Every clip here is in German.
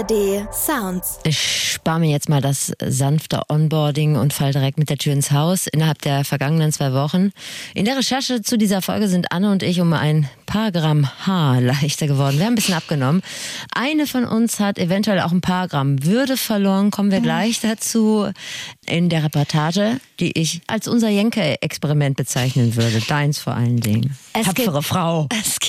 ARD Sounds. Ich spare mir jetzt mal das sanfte Onboarding und fall direkt mit der Tür ins Haus innerhalb der vergangenen 2 Wochen. In der Recherche zu dieser Folge sind Anne und ich um ein paar Gramm Haar leichter geworden. Wir haben ein bisschen abgenommen. Eine von uns hat eventuell auch ein paar Gramm Würde verloren. Kommen wir gleich dazu in der Reportage, die ich als unser Jenke-Experiment bezeichnen würde. Deins vor allen Dingen. Tapfere Frau. Es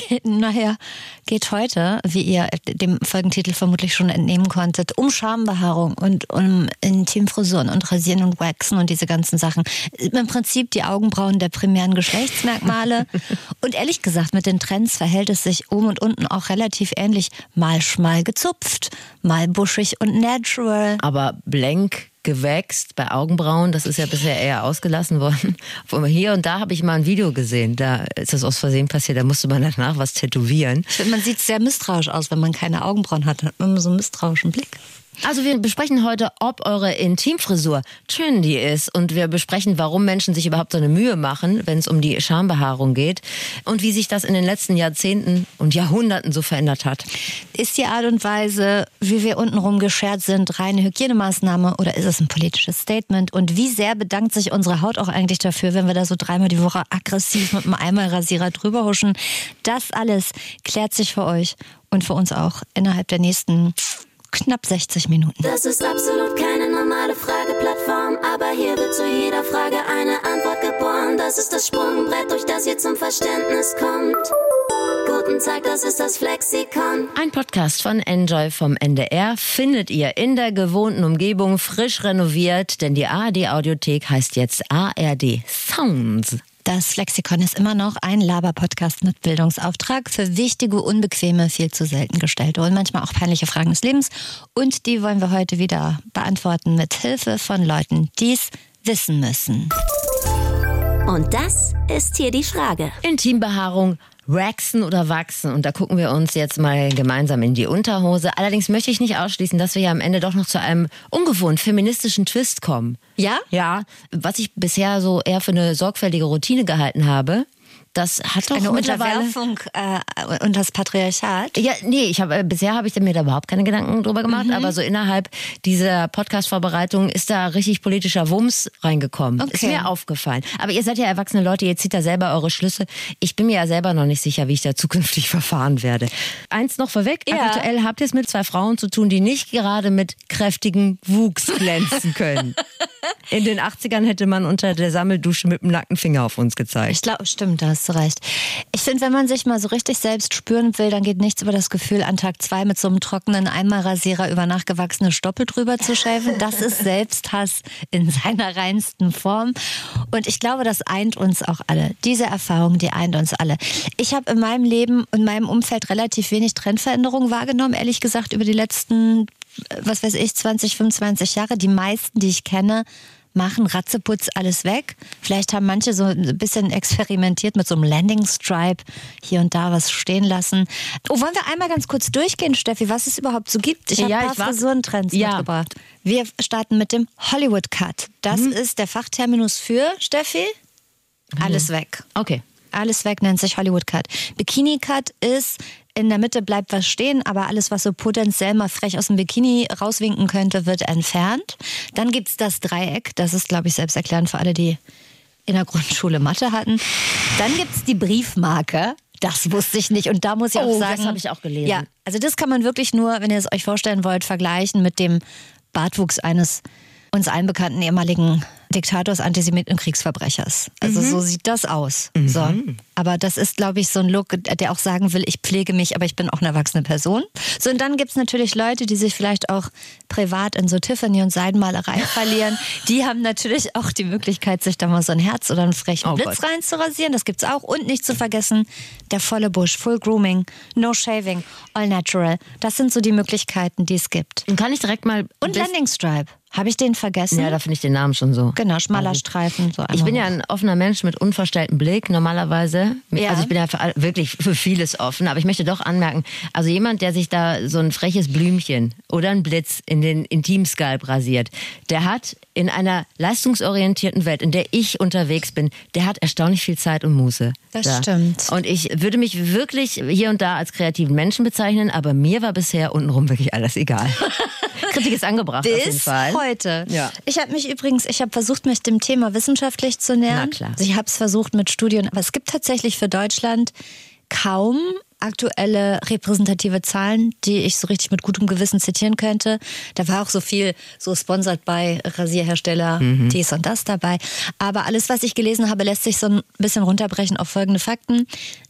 geht heute, wie ihr dem Folgentitel vermutlich schon entnehmen konntet, um Schambehaarung und um Intimfrisuren und Rasieren und Waxen und diese ganzen Sachen. Im Prinzip die Augenbrauen der primären Geschlechtsmerkmale. Und ehrlich gesagt, mit den Trends verhält es sich oben und unten auch relativ ähnlich. Mal schmal gezupft, mal buschig und natural. Aber blank gewächst bei Augenbrauen, das ist ja bisher eher ausgelassen worden. Hier und da habe ich mal ein Video gesehen, da ist das aus Versehen passiert, da musste man danach was tätowieren. Ich finde, man sieht sehr misstrauisch aus, wenn man keine Augenbrauen hat. Da hat man immer so einen misstrauischen Blick. Also wir besprechen heute, ob eure Intimfrisur trendy ist und wir besprechen, warum Menschen sich überhaupt so eine Mühe machen, wenn es um die Schambehaarung geht und wie sich das in den letzten Jahrzehnten und Jahrhunderten so verändert hat. Ist die Art und Weise, wie wir untenrum geschert sind, reine Hygienemaßnahme oder ist es ein politisches Statement? Und wie sehr bedankt sich unsere Haut auch eigentlich dafür, wenn wir da so 3-mal die Woche aggressiv mit einem Eimerrasierer drüber huschen? Das alles klärt sich für euch und für uns auch innerhalb der nächsten knapp 60 Minuten. Das ist absolut keine normale Frageplattform, aber hier wird zu jeder Frage eine Antwort geboren. Das ist das Sprungbrett, durch das ihr zum Verständnis kommt. Guten Tag, das ist das Flexikon. Ein Podcast von Enjoy vom NDR findet ihr in der gewohnten Umgebung, frisch renoviert, denn die ARD-Audiothek heißt jetzt ARD Sounds. Das Flexikon ist immer noch ein Laber-Podcast mit Bildungsauftrag für wichtige, unbequeme, viel zu selten gestellte und manchmal auch peinliche Fragen des Lebens. Und die wollen wir heute wieder beantworten mit Hilfe von Leuten, die es wissen müssen. Und das ist hier die Frage. Intimbehaarung, waxen oder wachsen? Und da gucken wir uns jetzt mal gemeinsam in die Unterhose. Allerdings möchte ich nicht ausschließen, dass wir ja am Ende doch noch zu einem ungewohnt feministischen Twist kommen. Ja? Ja, was ich bisher so eher für eine sorgfältige Routine gehalten habe, das hat doch eine mittlerweile Unterwerfung unter das Patriarchat. Ja, nee, bisher habe ich mir da überhaupt keine Gedanken drüber gemacht, aber so innerhalb dieser Podcast-Vorbereitung ist da richtig politischer Wumms reingekommen. Okay. Ist mir aufgefallen. Aber ihr seid ja erwachsene Leute, ihr zieht da selber eure Schlüsse. Ich bin mir ja selber noch nicht sicher, wie ich da zukünftig verfahren werde. Eins noch vorweg, aktuell habt ihr es mit 2 Frauen zu tun, die nicht gerade mit kräftigem Wuchs glänzen können. In den 80ern hätte man unter der Sammeldusche mit dem nackten Finger auf uns gezeigt. Ich glaube, stimmt, da hast du recht. Ich finde, wenn man sich mal so richtig selbst spüren will, dann geht nichts über das Gefühl, an Tag 2 mit so einem trockenen Eimerrasierer über nachgewachsene Stoppel drüber zu schäfen. Das ist Selbsthass in seiner reinsten Form. Und ich glaube, das eint uns auch alle. Diese Erfahrung, die eint uns alle. Ich habe in meinem Leben und meinem Umfeld relativ wenig Trendveränderungen wahrgenommen, ehrlich gesagt, über die letzten, 20, 25 Jahre. Die meisten, die ich kenne, machen Ratzeputz alles weg. Vielleicht haben manche so ein bisschen experimentiert mit so einem Landing Stripe, hier und da was stehen lassen. Oh, wollen wir einmal ganz kurz durchgehen, Steffi, was es überhaupt so gibt? Ich habe ein paar Frisurentrends mitgebracht. Wir starten mit dem Hollywood Cut. Das ist der Fachterminus für, Steffi, alles weg. Okay. Alles weg nennt sich Hollywood Cut. Bikini Cut ist, in der Mitte bleibt was stehen, aber alles, was so potenziell mal frech aus dem Bikini rauswinken könnte, wird entfernt. Dann gibt's das Dreieck, das ist, glaube ich, selbsterklärend für alle, die in der Grundschule Mathe hatten. Dann gibt's die Briefmarke. Das wusste ich nicht. Und da muss ich auch sagen... das habe ich auch gelesen. Ja, also das kann man wirklich nur, wenn ihr es euch vorstellen wollt, vergleichen mit dem Bartwuchs eines uns allen bekannten ehemaligen Diktators, Antisemiten und Kriegsverbrechers. Also so sieht das aus. So. Aber das ist, glaube ich, so ein Look, der auch sagen will, ich pflege mich, aber ich bin auch eine erwachsene Person. So, und dann gibt's natürlich Leute, die sich vielleicht auch privat in so Tiffany- und Seidenmalerei verlieren. Die haben natürlich auch die Möglichkeit, sich da mal so ein Herz oder einen frechen Blitz reinzurasieren. Das gibt's auch. Und nicht zu vergessen, der volle Busch, Full Grooming, No Shaving, All Natural. Das sind so die Möglichkeiten, die es gibt. Und kann ich direkt mal... Und Landing Stripe. Habe ich den vergessen? Ja, da finde ich den Namen schon so. Genau, schmaler Streifen. So ich bin ja ein offener Mensch mit unverstelltem Blick normalerweise. Ja. Also ich bin ja wirklich für vieles offen. Aber ich möchte doch anmerken, also jemand, der sich da so ein freches Blümchen oder einen Blitz in den Intimskalp rasiert, der hat in einer leistungsorientierten Welt, in der ich unterwegs bin, der hat erstaunlich viel Zeit und Muße. Das stimmt. Und ich würde mich wirklich hier und da als kreativen Menschen bezeichnen, aber mir war bisher untenrum wirklich alles egal. Kritik ist angebracht auf jeden Fall. Heute. Ja. Ich habe versucht, mich dem Thema wissenschaftlich zu nähern. Na klar. Also ich habe es versucht mit Studien, aber es gibt tatsächlich für Deutschland kaum aktuelle repräsentative Zahlen, die ich so richtig mit gutem Gewissen zitieren könnte. Da war auch so viel so sponsored bei Rasierhersteller, dies und das dabei. Aber alles, was ich gelesen habe, lässt sich so ein bisschen runterbrechen auf folgende Fakten.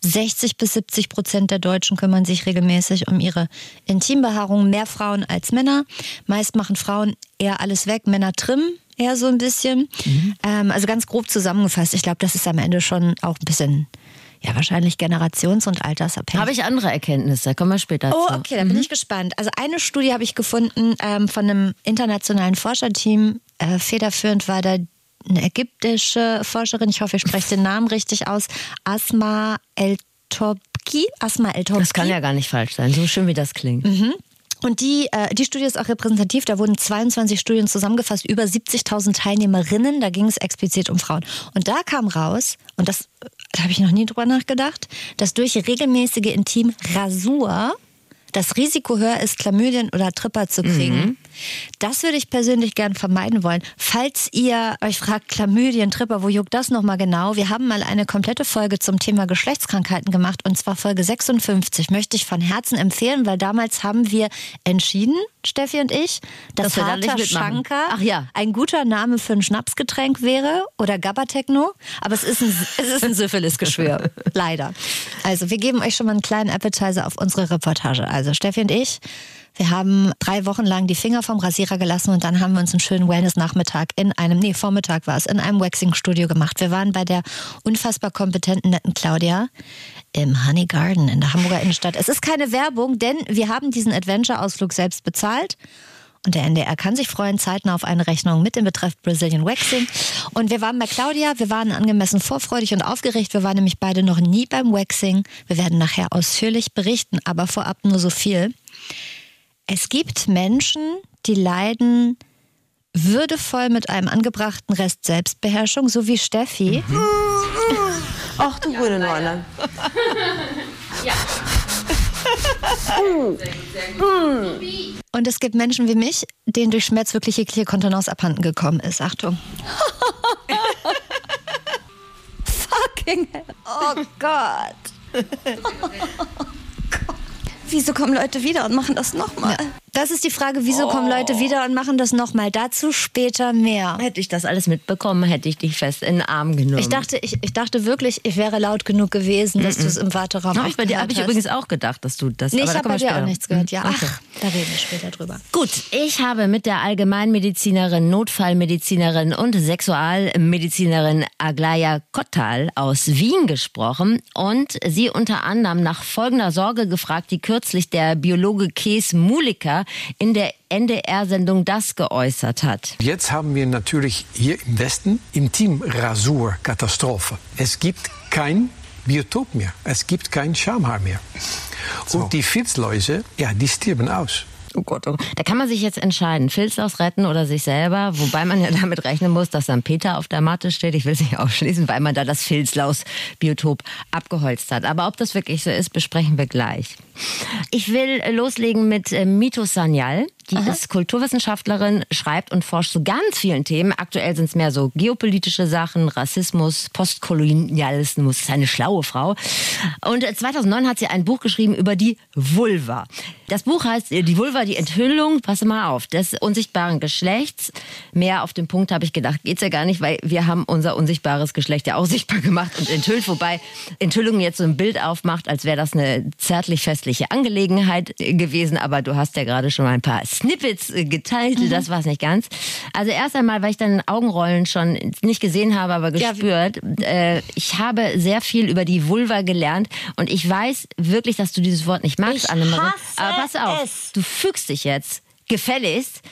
60-70% der Deutschen kümmern sich regelmäßig um ihre Intimbehaarung. Mehr Frauen als Männer. Meist machen Frauen eher alles weg, Männer trimmen eher so ein bisschen. Also ganz grob zusammengefasst. Ich glaube, das ist am Ende schon auch ein bisschen... Ja, wahrscheinlich generations- und altersabhängig. Habe ich andere Erkenntnisse, kommen wir später zu. Oh, okay, da bin ich gespannt. Also eine Studie habe ich gefunden von einem internationalen Forscherteam. Federführend war da eine ägyptische Forscherin, ich hoffe, ich spreche den Namen richtig aus, Asma El-Tobki. Das kann ja gar nicht falsch sein, so schön wie das klingt. Und die Studie ist auch repräsentativ. Da wurden 22 Studien zusammengefasst, über 70.000 Teilnehmerinnen. Da ging es explizit um Frauen. Und da kam raus, und da habe ich noch nie drüber nachgedacht, dass durch regelmäßige Intimrasur das Risiko höher ist, Chlamydien oder Tripper zu kriegen. Das würde ich persönlich gern vermeiden wollen. Falls ihr euch fragt, Chlamydien, Tripper, wo juckt das nochmal genau? Wir haben mal eine komplette Folge zum Thema Geschlechtskrankheiten gemacht, und zwar Folge 56. Möchte ich von Herzen empfehlen, weil damals haben wir entschieden, Steffi und ich, dass wir da nicht Harter mitmachen. Schanker Ja. ein guter Name für ein Schnapsgetränk wäre oder Gabba-Techno. Aber es ist ein Syphilis-Geschwür. Leider. Also wir geben euch schon mal einen kleinen Appetizer auf unsere Reportage. Also Steffi und ich, wir haben 3 Wochen lang die Finger vom Rasierer gelassen, und dann haben wir uns einen schönen Wellness-Nachmittag Vormittag war es, in einem Waxing-Studio gemacht. Wir waren bei der unfassbar kompetenten, netten Claudia im Honey Garden in der Hamburger Innenstadt. Es ist keine Werbung, denn wir haben diesen Adventure-Ausflug selbst bezahlt. Und der NDR kann sich freuen, zeitnah auf eine Rechnung mit dem Betreff Brazilian Waxing. Und wir waren bei Claudia, wir waren angemessen vorfreudig und aufgeregt. Wir waren nämlich beide noch nie beim Waxing. Wir werden nachher ausführlich berichten, aber vorab nur so viel. Es gibt Menschen, die leiden würdevoll mit einem angebrachten Rest Selbstbeherrschung, so wie Steffi. Ach du gute Neune. Ja. Und es gibt Menschen wie mich, denen durch Schmerz wirklich jegliche Kontenance abhanden gekommen ist. Achtung. Fucking hell. Oh Gott. Wieso kommen Leute wieder und machen das nochmal? Ja. Das ist die Frage, wieso kommen Leute wieder und machen das nochmal? Dazu später mehr. Hätte ich das alles mitbekommen, hätte ich dich fest in den Arm genommen. Ich dachte wirklich, ich wäre laut genug gewesen, dass du es im Warteraum Bei dir habe ich übrigens auch gedacht, dass du das... Nee, aber ich da habe kommen bei wir dir auch später. nichts gehört. Ja, Okay. da reden wir später drüber. Gut, ich habe mit der Allgemeinmedizinerin, Notfallmedizinerin und Sexualmedizinerin Aglaya Kottal aus Wien gesprochen und sie unter anderem nach folgender Sorge gefragt, die kürzlich der Biologe Kees Muliker in der NDR-Sendung Das geäußert hat. Jetzt haben wir natürlich hier im Westen Intimrasur-Katastrophe. Es gibt kein Biotop mehr. Es gibt kein Schamhaar mehr. Und die Filzläuse, ja, die stirben aus. Oh Gott, oh. Da kann man sich jetzt entscheiden, Filzlaus retten oder sich selber, wobei man ja damit rechnen muss, dass dann Peter auf der Matte steht. Ich will es nicht ausschließen, weil man da das Filzlaus-Biotop abgeholzt hat. Aber ob das wirklich so ist, besprechen wir gleich. Ich will loslegen mit Mito Sanyal. Die ist Kulturwissenschaftlerin, schreibt und forscht zu ganz vielen Themen. Aktuell sind es mehr so geopolitische Sachen, Rassismus, Postkolonialismus. Ist eine schlaue Frau. Und 2009 hat sie ein Buch geschrieben über die Vulva. Das Buch heißt Die Vulva, die Enthüllung, pass mal auf, des unsichtbaren Geschlechts. Mehr auf den Punkt habe ich gedacht, geht's ja gar nicht, weil wir haben unser unsichtbares Geschlecht ja auch sichtbar gemacht und enthüllt. Wobei Enthüllung jetzt so ein Bild aufmacht, als wäre das eine zärtlich-festliche Angelegenheit gewesen. Aber du hast ja gerade schon mal ein paar Snippets geteilt, das war es nicht ganz. Also erst einmal, weil ich dann Augenrollen schon nicht gesehen habe, aber gespürt. Ich habe sehr viel über die Vulva gelernt und ich weiß wirklich, dass du dieses Wort nicht magst, Annemarie. Aber pass auf, du fügst dich jetzt gefälligst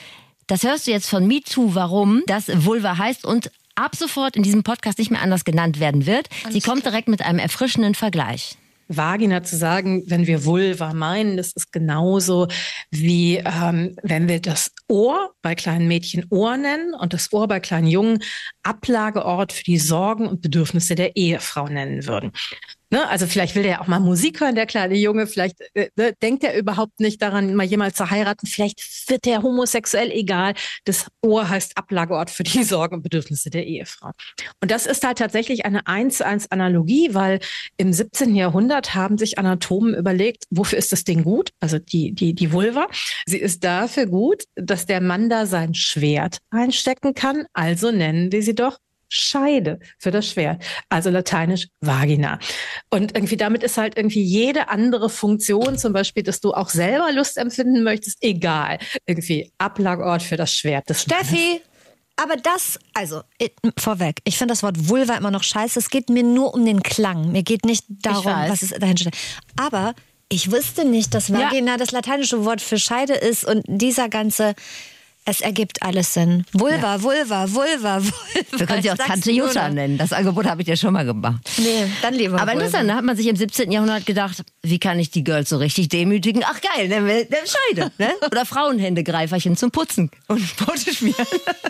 Das hörst du jetzt von MeToo, warum das Vulva heißt und ab sofort in diesem Podcast nicht mehr anders genannt werden wird. Sie kommt direkt mit einem erfrischenden Vergleich. Vagina zu sagen, wenn wir Vulva meinen, das ist genauso wie wenn wir das Ohr bei kleinen Mädchen Ohr nennen und das Ohr bei kleinen Jungen Ablageort für die Sorgen und Bedürfnisse der Ehefrau nennen würden. Ne? Also vielleicht will der ja auch mal Musik hören, der kleine Junge. Vielleicht denkt er überhaupt nicht daran, mal jemals zu heiraten. Vielleicht wird der homosexuell, egal. Das Ohr heißt Ablageort für die Sorgen und Bedürfnisse der Ehefrau. Und das ist halt tatsächlich eine 1:1 Analogie, weil im 17. Jahrhundert haben sich Anatomen überlegt, wofür ist das Ding gut? Also die Vulva. Sie ist dafür gut, dass der Mann da sein Schwert einstecken kann. Also nennen wir sie doch Scheide für das Schwert, also lateinisch Vagina. Und irgendwie damit ist halt irgendwie jede andere Funktion, zum Beispiel, dass du auch selber Lust empfinden möchtest, egal. Irgendwie Ablageort für das Schwert des Steffi, aber das, also vorweg, ich finde das Wort Vulva immer noch scheiße. Es geht mir nur um den Klang. Mir geht nicht darum, was es dahinter steht. Aber ich wusste nicht, dass Vagina das lateinische Wort für Scheide ist und dieser ganze... Es ergibt alles Sinn. Vulva, Vulva, Vulva, Vulva. Wir können sie auch Tante Jutta nennen. Das Angebot habe ich dir schon mal gemacht. Nee, dann lieber Aber interessant, da hat man sich im 17. Jahrhundert gedacht, wie kann ich die Girls so richtig demütigen? Ach geil, nennen wir Scheide. Ne? Oder Frauenhändegreiferchen zum Putzen und Brote schmieren.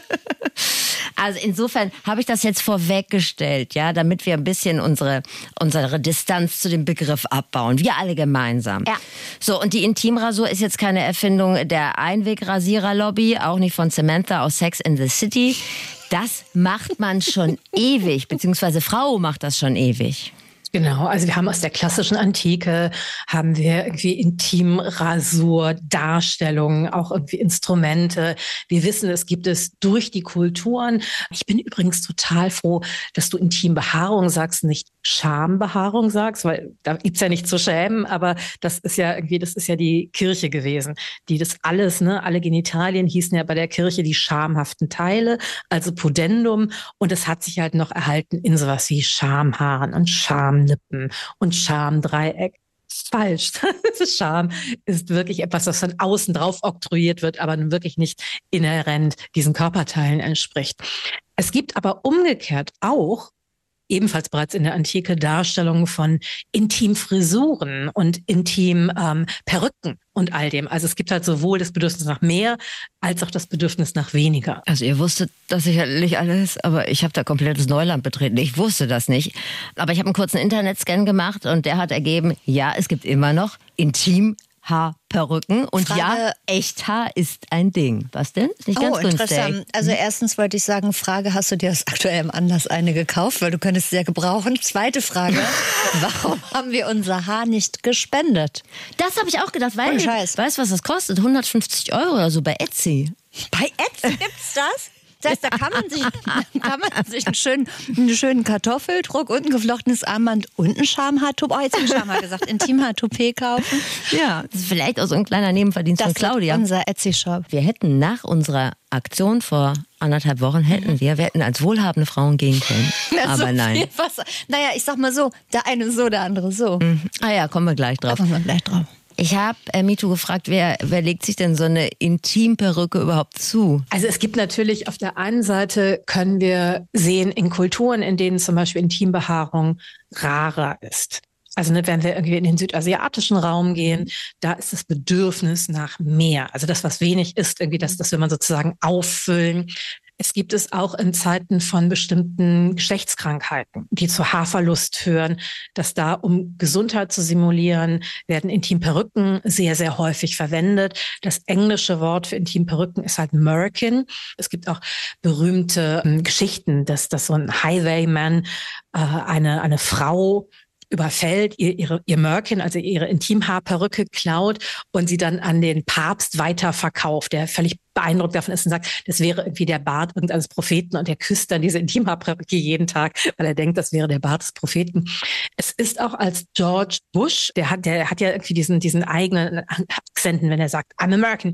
Also insofern habe ich das jetzt vorweggestellt, ja, damit wir ein bisschen unsere Distanz zu dem Begriff abbauen. Wir alle gemeinsam. Ja. So, und die Intimrasur ist jetzt keine Erfindung der Einwegrasierer-Lobby, auch nicht von Samantha aus Sex in the City. Das macht man schon ewig, beziehungsweise Frau macht das schon ewig. Genau, also wir haben aus der klassischen Antike, haben wir irgendwie Intimrasur, Darstellungen, auch irgendwie Instrumente. Wir wissen, es gibt es durch die Kulturen. Ich bin übrigens total froh, dass du Intimbehaarung sagst, nicht Schambehaarung sagst, weil da gibt's ja nichts zu schämen, aber das ist ja die Kirche gewesen, die das alles, ne, alle Genitalien hießen ja bei der Kirche die schamhaften Teile, also Pudendum, und es hat sich halt noch erhalten in sowas wie Schamhaaren und Schamlippen und Schamdreieck. Falsch. Scham ist wirklich etwas, was von außen drauf oktroyiert wird, aber wirklich nicht inhärent diesen Körperteilen entspricht. Es gibt aber umgekehrt auch ebenfalls bereits in der Antike Darstellungen von Intimfrisuren und Perücken und all dem. Also es gibt halt sowohl das Bedürfnis nach mehr als auch das Bedürfnis nach weniger. Also ihr wusstet das sicherlich alles, aber ich habe da komplettes Neuland betreten. Ich wusste das nicht. Aber ich habe einen kurzen Internetscan gemacht und der hat ergeben, ja, es gibt immer noch Intimhaarperücken und Frage, ja, Echthaar ist ein Ding. Was denn? Ist nicht ganz günstig. Interessant. Also erstens wollte ich sagen, Frage, hast du dir aus aktuellem Anlass eine gekauft? Weil du könntest sie ja gebrauchen. Zweite Frage, warum haben wir unser Haar nicht gespendet? Das habe ich auch gedacht, weil, Ohne Scheiß. weißt du, was das kostet? 150 € oder so bei Etsy. Bei Etsy gibt's das? Das heißt, da kann man sich einen schönen Kartoffeldruck und ein geflochtenes Armband und ein Schamhaartoupet, jetzt habe ich Schamhaar gesagt, Intimhaartoupet kaufen. Ja, das ist vielleicht auch so ein kleiner Nebenverdienst von Claudia. Das ist unser Etsy-Shop. Wir hätten nach unserer Aktion vor 1,5 Wochen wir hätten als wohlhabende Frauen gehen können. Aber so nein. Naja, ich sag mal so, der eine so, der andere so. Ah ja, kommen wir gleich drauf. Ich habe MeToo gefragt, wer legt sich denn so eine Intimperücke überhaupt zu? Also es gibt natürlich auf der einen Seite, können wir sehen, in Kulturen, in denen zum Beispiel Intimbehaarung rarer ist. Also wenn wir irgendwie in den südasiatischen Raum gehen, da ist das Bedürfnis nach mehr. Also das, was wenig ist, irgendwie das will man sozusagen auffüllen. Es gibt es auch in Zeiten von bestimmten Geschlechtskrankheiten, die zu Haarverlust führen, dass da, um Gesundheit zu simulieren, werden Intimperücken sehr, sehr häufig verwendet. Das englische Wort für Intimperücken ist halt Merkin. Es gibt auch berühmte Geschichten, dass so ein Highwayman eine Frau überfällt, ihr Merkin, also ihre Intimhaarperücke klaut und sie dann an den Papst weiterverkauft, der völlig beeindruckt davon ist und sagt, das wäre irgendwie der Bart irgendeines Propheten und der küsst dann diese Intimhaarperücke jeden Tag, weil er denkt, das wäre der Bart des Propheten. Es ist auch als George Bush, der hat ja irgendwie diesen eigenen Akzenten, wenn er sagt, I'm American,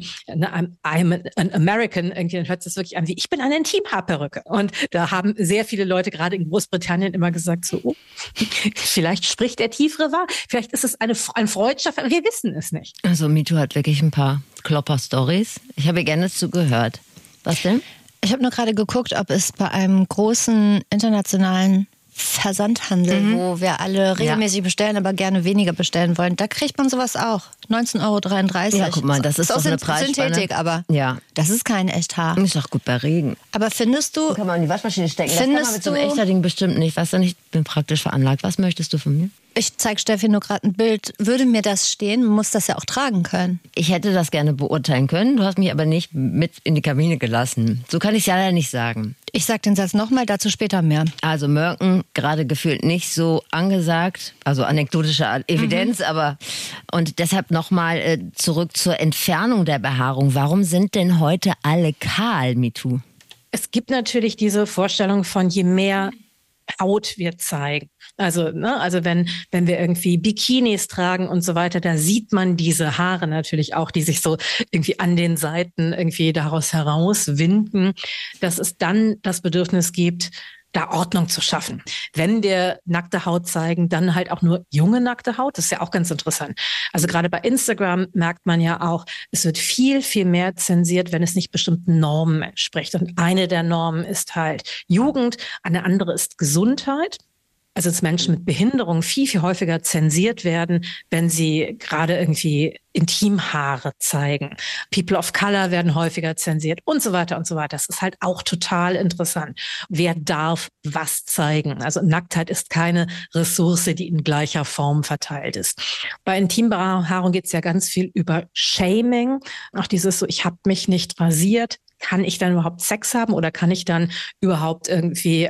I'm an American, irgendwie dann hört es wirklich an wie, ich bin eine Intimhaarperücke. Und da haben sehr viele Leute, gerade in Großbritannien, immer gesagt so, oh, vielleicht spricht der tiefere wahr, vielleicht ist es ein freudscher, wir wissen es nicht. Also MeToo hat wirklich ein paar Klopper-Stories. Ich habe gerne zugehört. Was denn? Ich habe nur gerade geguckt, ob es bei einem großen internationalen Versandhandel, wo wir alle regelmäßig bestellen, aber gerne weniger bestellen wollen, da kriegt man sowas auch. 19,33 €. Ja, guck mal, das ist doch eine Preisspanne. Synthetik, aber das ist kein echt Haar. Ist doch gut bei Regen. Aber findest du... Kann man in die Waschmaschine stecken. Das kann man mit so einem echter Ding bestimmt nicht. Weißt du, ich bin praktisch veranlagt. Was möchtest du von mir? Ich zeige Steffi nur gerade ein Bild. Würde mir das stehen, muss das ja auch tragen können. Ich hätte das gerne beurteilen können. Du hast mich aber nicht mit in die Kabine gelassen. So kann ich es ja leider nicht sagen. Ich sag den Satz nochmal, dazu später mehr. Also Mörken, gerade gefühlt nicht so angesagt. Also anekdotische Evidenz, aber... Und deshalb nochmal zurück zur Entfernung der Behaarung. Warum sind denn heute alle kahl, MeToo? Es gibt natürlich diese Vorstellung von, je mehr Haut wir zeigen. Also wenn wir irgendwie Bikinis tragen und so weiter, da sieht man diese Haare natürlich auch, die sich so irgendwie an den Seiten irgendwie daraus herauswinden, dass es dann das Bedürfnis gibt, da Ordnung zu schaffen. Wenn wir nackte Haut zeigen, dann halt auch nur junge nackte Haut. Das ist ja auch ganz interessant. Also gerade bei Instagram merkt man ja auch, es wird viel, viel mehr zensiert, wenn es nicht bestimmten Normen entspricht. Und eine der Normen ist halt Jugend, eine andere ist Gesundheit. Also dass Menschen mit Behinderung viel, viel häufiger zensiert werden, wenn sie gerade irgendwie Intimhaare zeigen. People of Color werden häufiger zensiert und so weiter und so weiter. Das ist halt auch total interessant. Wer darf was zeigen? Also Nacktheit ist keine Ressource, die in gleicher Form verteilt ist. Bei Intimbehaarung geht es ja ganz viel über Shaming. Auch dieses so, ich habe mich nicht rasiert. Kann ich dann überhaupt Sex haben oder kann ich dann überhaupt irgendwie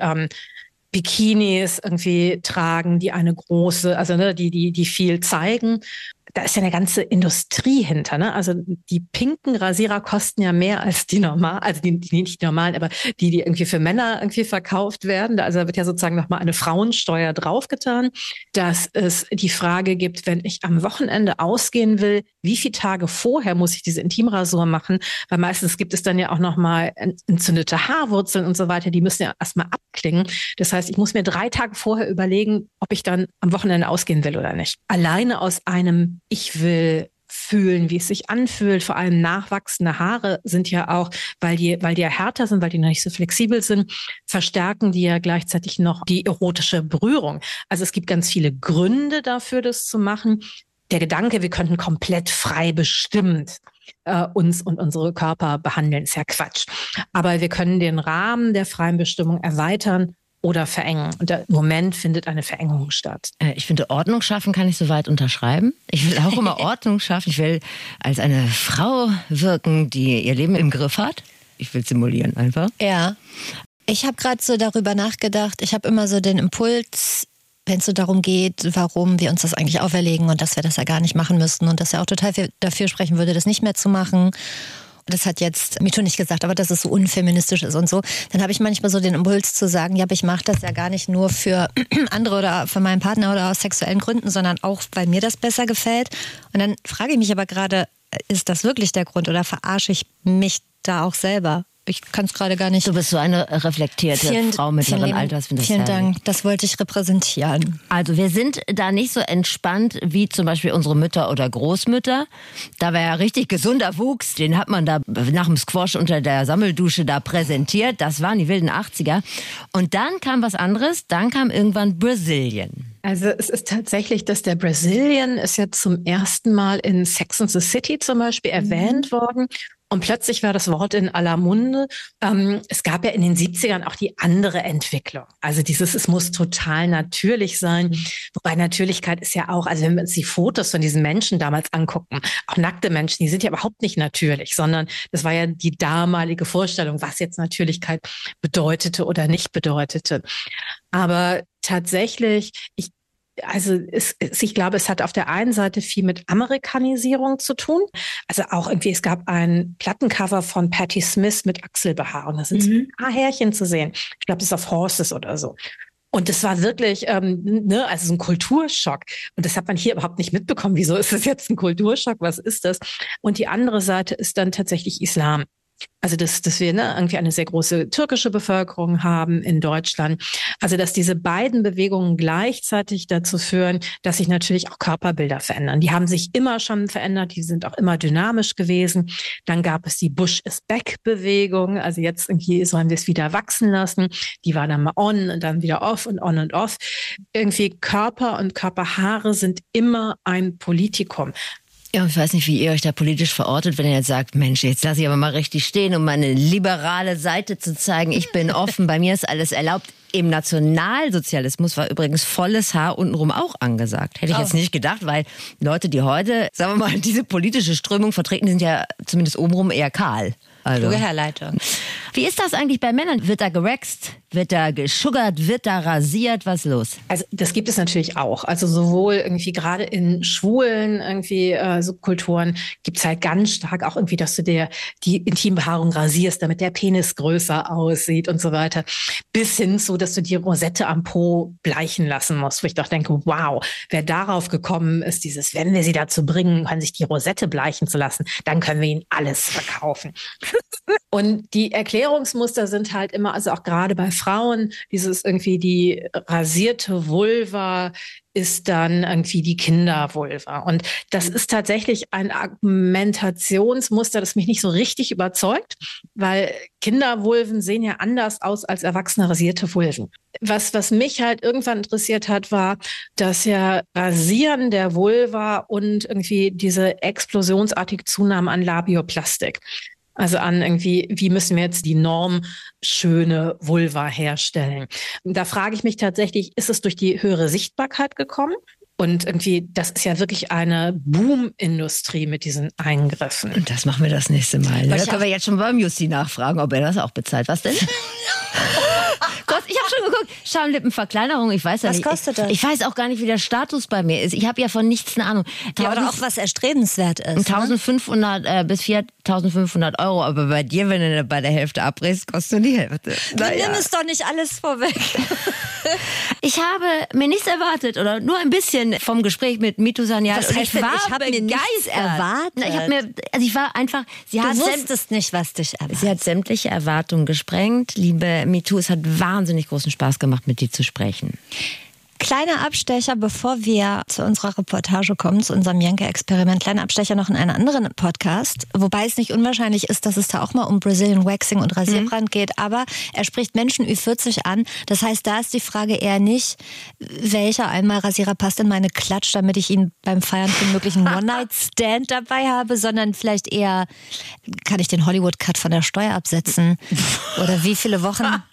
Bikinis irgendwie tragen, die eine große, also die viel zeigen. Da ist ja eine ganze Industrie hinter, ne? Also die pinken Rasierer kosten ja mehr als die normalen, also die nicht die normalen, aber die irgendwie für Männer irgendwie verkauft werden. Also da wird ja sozusagen nochmal eine Frauensteuer draufgetan, dass es die Frage gibt, wenn ich am Wochenende ausgehen will, wie viele Tage vorher muss ich diese Intimrasur machen? Weil meistens gibt es dann ja auch nochmal entzündete Haarwurzeln und so weiter, die müssen ja erstmal abklingen. Das heißt, ich muss mir 3 Tage vorher überlegen, ob ich dann am Wochenende ausgehen will oder nicht. Alleine aus einem ich will fühlen, wie es sich anfühlt. Vor allem nachwachsende Haare sind ja auch, weil die ja härter sind, weil die noch nicht so flexibel sind, verstärken die ja gleichzeitig noch die erotische Berührung. Also es gibt ganz viele Gründe dafür, das zu machen. Der Gedanke, wir könnten komplett frei bestimmt uns und unsere Körper behandeln, ist ja Quatsch. Aber wir können den Rahmen der freien Bestimmung erweitern oder verengen. Und im Moment findet eine Verengung statt. Ich finde, Ordnung schaffen kann ich soweit unterschreiben. Ich will auch immer Ordnung schaffen. Ich will als eine Frau wirken, die ihr Leben im Griff hat. Ich will simulieren einfach. Ja. Ich habe gerade so darüber nachgedacht. Ich habe immer so den Impuls, wenn es so darum geht, warum wir uns das eigentlich auferlegen und dass wir das ja gar nicht machen müssten und dass er auch total viel dafür sprechen würde, das nicht mehr zu machen. Das hat jetzt MeToo nicht gesagt, aber dass es so unfeministisch ist und so. Dann habe ich manchmal so den Impuls zu sagen, ja, aber ich mache das ja gar nicht nur für andere oder für meinen Partner oder aus sexuellen Gründen, sondern auch, weil mir das besser gefällt. Und dann frage ich mich aber gerade, ist das wirklich der Grund oder verarsche ich mich da auch selber? Ich kann es gerade gar nicht. Du bist so eine reflektierte Frau mittleren Alters. Vielen Dank, das wollte ich repräsentieren. Also wir sind da nicht so entspannt wie zum Beispiel unsere Mütter oder Großmütter. Da war ja richtig gesunder Wuchs, den hat man da nach dem Squash unter der Sammeldusche da präsentiert. Das waren die wilden 80er. Und dann kam was anderes, dann kam irgendwann Brazilian. Also es ist tatsächlich, dass der Brazilian ist ja zum ersten Mal in Sex and the City zum Beispiel erwähnt worden. Und plötzlich war das Wort in aller Munde. Es gab ja in den 70ern auch die andere Entwicklung. Also es muss total natürlich sein. Wobei Natürlichkeit ist ja auch, also wenn wir uns die Fotos von diesen Menschen damals angucken, auch nackte Menschen, die sind ja überhaupt nicht natürlich, sondern das war ja die damalige Vorstellung, was jetzt Natürlichkeit bedeutete oder nicht bedeutete. Aber tatsächlich, ich glaube, es hat auf der einen Seite viel mit Amerikanisierung zu tun. Also auch irgendwie, es gab ein Plattencover von Patti Smith mit Achselbehaarung. Da sind so ein paar Härchen zu sehen. Ich glaube, das ist auf Horses oder so. Und das war wirklich, also so ein Kulturschock. Und das hat man hier überhaupt nicht mitbekommen. Wieso ist das jetzt ein Kulturschock? Was ist das? Und die andere Seite ist dann tatsächlich Islam. Also dass wir irgendwie eine sehr große türkische Bevölkerung haben in Deutschland. Also dass diese beiden Bewegungen gleichzeitig dazu führen, dass sich natürlich auch Körperbilder verändern. Die haben sich immer schon verändert, die sind auch immer dynamisch gewesen. Dann gab es die Bush-is-Back-Bewegung, also jetzt irgendwie sollen wir es wieder wachsen lassen. Die war dann mal on und dann wieder off und on und off. Irgendwie Körper und Körperhaare sind immer ein Politikum. Ja, ich weiß nicht, wie ihr euch da politisch verortet, wenn ihr jetzt sagt, Mensch, jetzt lasse ich aber mal richtig stehen, um meine liberale Seite zu zeigen. Ich bin offen, bei mir ist alles erlaubt. Im Nationalsozialismus war übrigens volles Haar untenrum auch angesagt. Hätte ich jetzt nicht gedacht, weil Leute, die heute, sagen wir mal, diese politische Strömung vertreten, sind ja zumindest obenrum eher kahl. Also. Kluge Herleitung. Wie ist das eigentlich bei Männern? Wird da gewaxt? Wird da geschuggert? Wird da rasiert? Was ist los? Also das gibt es natürlich auch. Also sowohl irgendwie gerade in schwulen irgendwie Subkulturen gibt es halt ganz stark auch irgendwie, dass du dir die Intimbehaarung rasierst, damit der Penis größer aussieht und so weiter. Bis hin zu, dass du die Rosette am Po bleichen lassen musst. Wo ich doch denke, wow, wer darauf gekommen ist, wenn wir sie dazu bringen, sich die Rosette bleichen zu lassen, dann können wir ihnen alles verkaufen. Und die Erklärungsmuster sind halt immer, also auch gerade bei Frauen, dieses irgendwie die rasierte Vulva ist dann irgendwie die Kindervulva. Und das ist tatsächlich ein Argumentationsmuster, das mich nicht so richtig überzeugt, weil Kindervulven sehen ja anders aus als erwachsene rasierte Vulven. Was mich halt irgendwann interessiert hat, war, dass ja Rasieren der Vulva und irgendwie diese explosionsartige Zunahme an Labioplastik, also an irgendwie, wie müssen wir jetzt die normschöne Vulva herstellen? Da frage ich mich tatsächlich, ist es durch die höhere Sichtbarkeit gekommen? Und irgendwie, das ist ja wirklich eine Boom-Industrie mit diesen Eingriffen. Und das machen wir das nächste Mal. Da können wir jetzt schon beim Justi nachfragen, ob er das auch bezahlt. Was denn? Gott, ich habe schon geguckt. Schamlippenverkleinerung, ich weiß ja nicht. Was kostet das? Ich weiß auch gar nicht, wie der Status bei mir ist. Ich habe ja von nichts eine Ahnung. Ja, oder auch was erstrebenswert ist. 1500 bis 4.500 Euro. Aber bei dir, wenn du bei der Hälfte abbrichst, kostet nur die Hälfte. Nimm es doch nicht alles vorweg. Ich habe mir nichts erwartet oder nur ein bisschen vom Gespräch mit Mitu Sanyal. Was heißt denn, ich habe mir nichts erwartet? Ich war einfach, du wusstest nicht, was dich erwartet. Sie hat sämtliche Erwartungen gesprengt. Liebe Mitu, es hat wahnsinnig großen Spaß gemacht, mit dir zu sprechen. Kleiner Abstecher, bevor wir zu unserer Reportage kommen, zu unserem Jenke-Experiment. Kleiner Abstecher noch in einen anderen Podcast, wobei es nicht unwahrscheinlich ist, dass es da auch mal um Brazilian Waxing und Rasierbrand geht. Aber er spricht Menschen Ü40 an. Das heißt, da ist die Frage eher nicht, welcher Einmalrasierer passt in meine Klatsch, damit ich ihn beim Feiern für einen möglichen One-Night-Stand dabei habe, sondern vielleicht eher, kann ich den Hollywood-Cut von der Steuer absetzen? Oder wie viele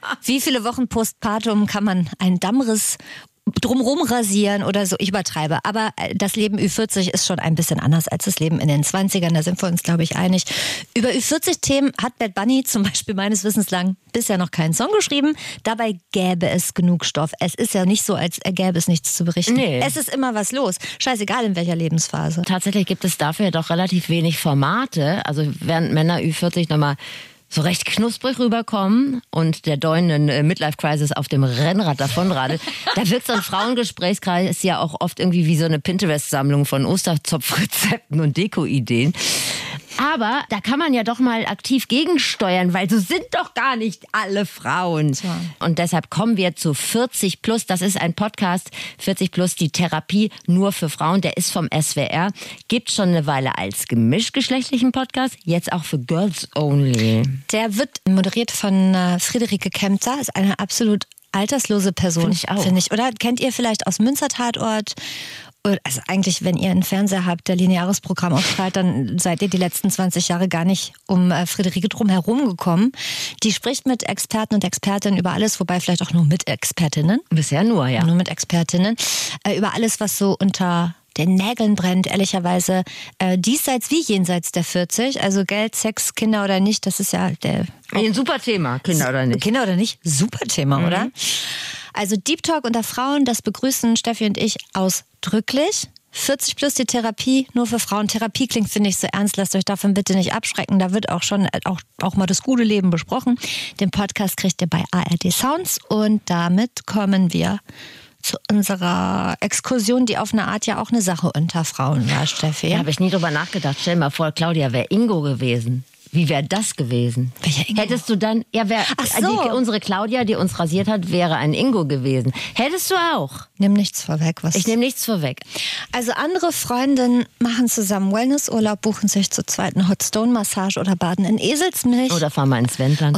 Wochen postpartum kann man einen Dammriss drumrum rasieren oder so, ich übertreibe. Aber das Leben Ü40 ist schon ein bisschen anders als das Leben in den 20ern, da sind wir uns, glaube ich, einig. Über Ü40-Themen hat Bad Bunny zum Beispiel meines Wissens lang bisher noch keinen Song geschrieben. Dabei gäbe es genug Stoff. Es ist ja nicht so, als gäbe es nichts zu berichten. Nee. Es ist immer was los. Scheißegal, in welcher Lebensphase. Tatsächlich gibt es dafür ja doch relativ wenig Formate. Also während Männer Ü40 nochmal so recht knusprig rüberkommen und der däunenden Midlife-Crisis auf dem Rennrad davonradelt, da wirkt so ein Frauengesprächskreis ja auch oft irgendwie wie so eine Pinterest-Sammlung von Osterzopfrezepten und Deko-Ideen. Aber da kann man ja doch mal aktiv gegensteuern, weil so sind doch gar nicht alle Frauen. Ja. Und deshalb kommen wir zu 40 Plus. Das ist ein Podcast, 40 Plus, die Therapie nur für Frauen. Der ist vom SWR. Gibt schon eine Weile als gemischtgeschlechtlichen Podcast, jetzt auch für Girls Only. Der wird moderiert von Friederike Kempter, ist eine absolut alterslose Person. Finde ich auch. Finde ich, oder? Kennt ihr vielleicht aus Münster-Tatort? Also eigentlich, wenn ihr einen Fernseher habt, der lineares Programm aufstrahlt, dann seid ihr die letzten 20 Jahre gar nicht um Friederike drum herum gekommen. Die spricht mit Experten und Expertinnen über alles, wobei vielleicht auch nur mit Expertinnen. Bisher nur, ja. Nur mit Expertinnen. Über alles, was so unter den Nägeln brennt, ehrlicherweise. Diesseits wie jenseits der 40. Also Geld, Sex, Kinder oder nicht, das ist ja ein super Thema, Kinder oder nicht. Kinder oder nicht, super Thema, oder? Also Deep Talk unter Frauen, das begrüßen Steffi und ich ausdrücklich. 40 plus die Therapie, nur für Frauen. Therapie klingt, finde ich, so ernst. Lasst euch davon bitte nicht abschrecken. Da wird auch schon auch mal das gute Leben besprochen. Den Podcast kriegt ihr bei ARD Sounds. Und damit kommen wir zu unserer Exkursion, die auf eine Art ja auch eine Sache unter Frauen war, Steffi. Ja, habe ich nie drüber nachgedacht. Stell dir mal vor, Claudia wäre Ingo gewesen. Wie wäre das gewesen? Welcher Ingo? Hättest du dann, Ach so. unsere Claudia, die uns rasiert hat, wäre ein Ingo gewesen. Hättest du auch? Nimm nichts vorweg. Ich nehme nichts vorweg. Also andere Freundinnen machen zusammen Wellnessurlaub, buchen sich zur zweiten Hot-Stone-Massage oder baden in Eselsmilch. Oder fahren wir ins Wendland.